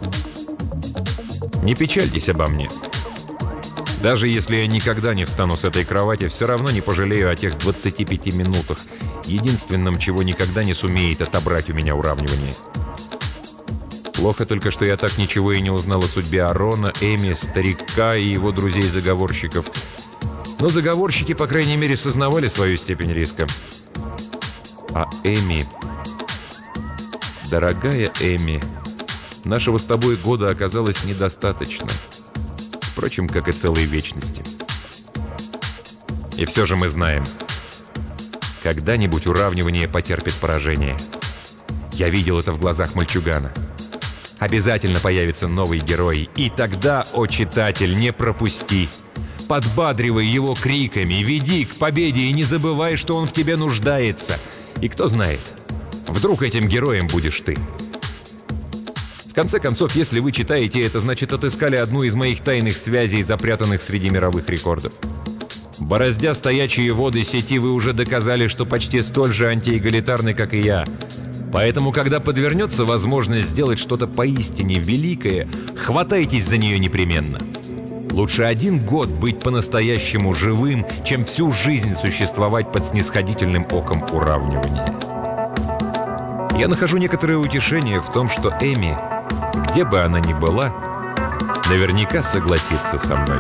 Не печальтесь обо мне. Даже если я никогда не встану с этой кровати, все равно не пожалею о тех 25 минутах, единственном, чего никогда не сумеет отобрать у меня уравнивание. Плохо только, что я так ничего и не узнал о судьбе Арона, Эми, старика и его друзей-заговорщиков. Но заговорщики, по крайней мере, сознавали свою степень риска. А Эми... Дорогая Эми, нашего с тобой года оказалось недостаточно. Впрочем, как и целой вечности. И все же мы знаем, когда-нибудь уравнивание потерпит поражение. Я видел это в глазах мальчугана. Обязательно появится новый герой, и тогда, о читатель, не пропусти. Подбадривай его криками, веди к победе и не забывай, что он в тебе нуждается. И кто знает, вдруг этим героем будешь ты. В конце концов, если вы читаете это, значит, отыскали одну из моих тайных связей, запрятанных среди мировых рекордов. Бороздя стоячие воды сети, вы уже доказали, что почти столь же антиэгалитарны, как и я. Поэтому, когда подвернется возможность сделать что-то поистине великое, хватайтесь за нее непременно. Лучше 1 год быть по-настоящему живым, чем всю жизнь существовать под снисходительным оком уравнивания. Я нахожу некоторое утешение в том, что Эми, где бы она ни была, наверняка согласится со мной.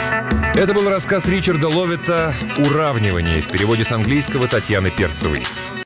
Это был рассказ Ричарда Ловита «Уравнивание» в переводе с английского Татьяны Перцевой.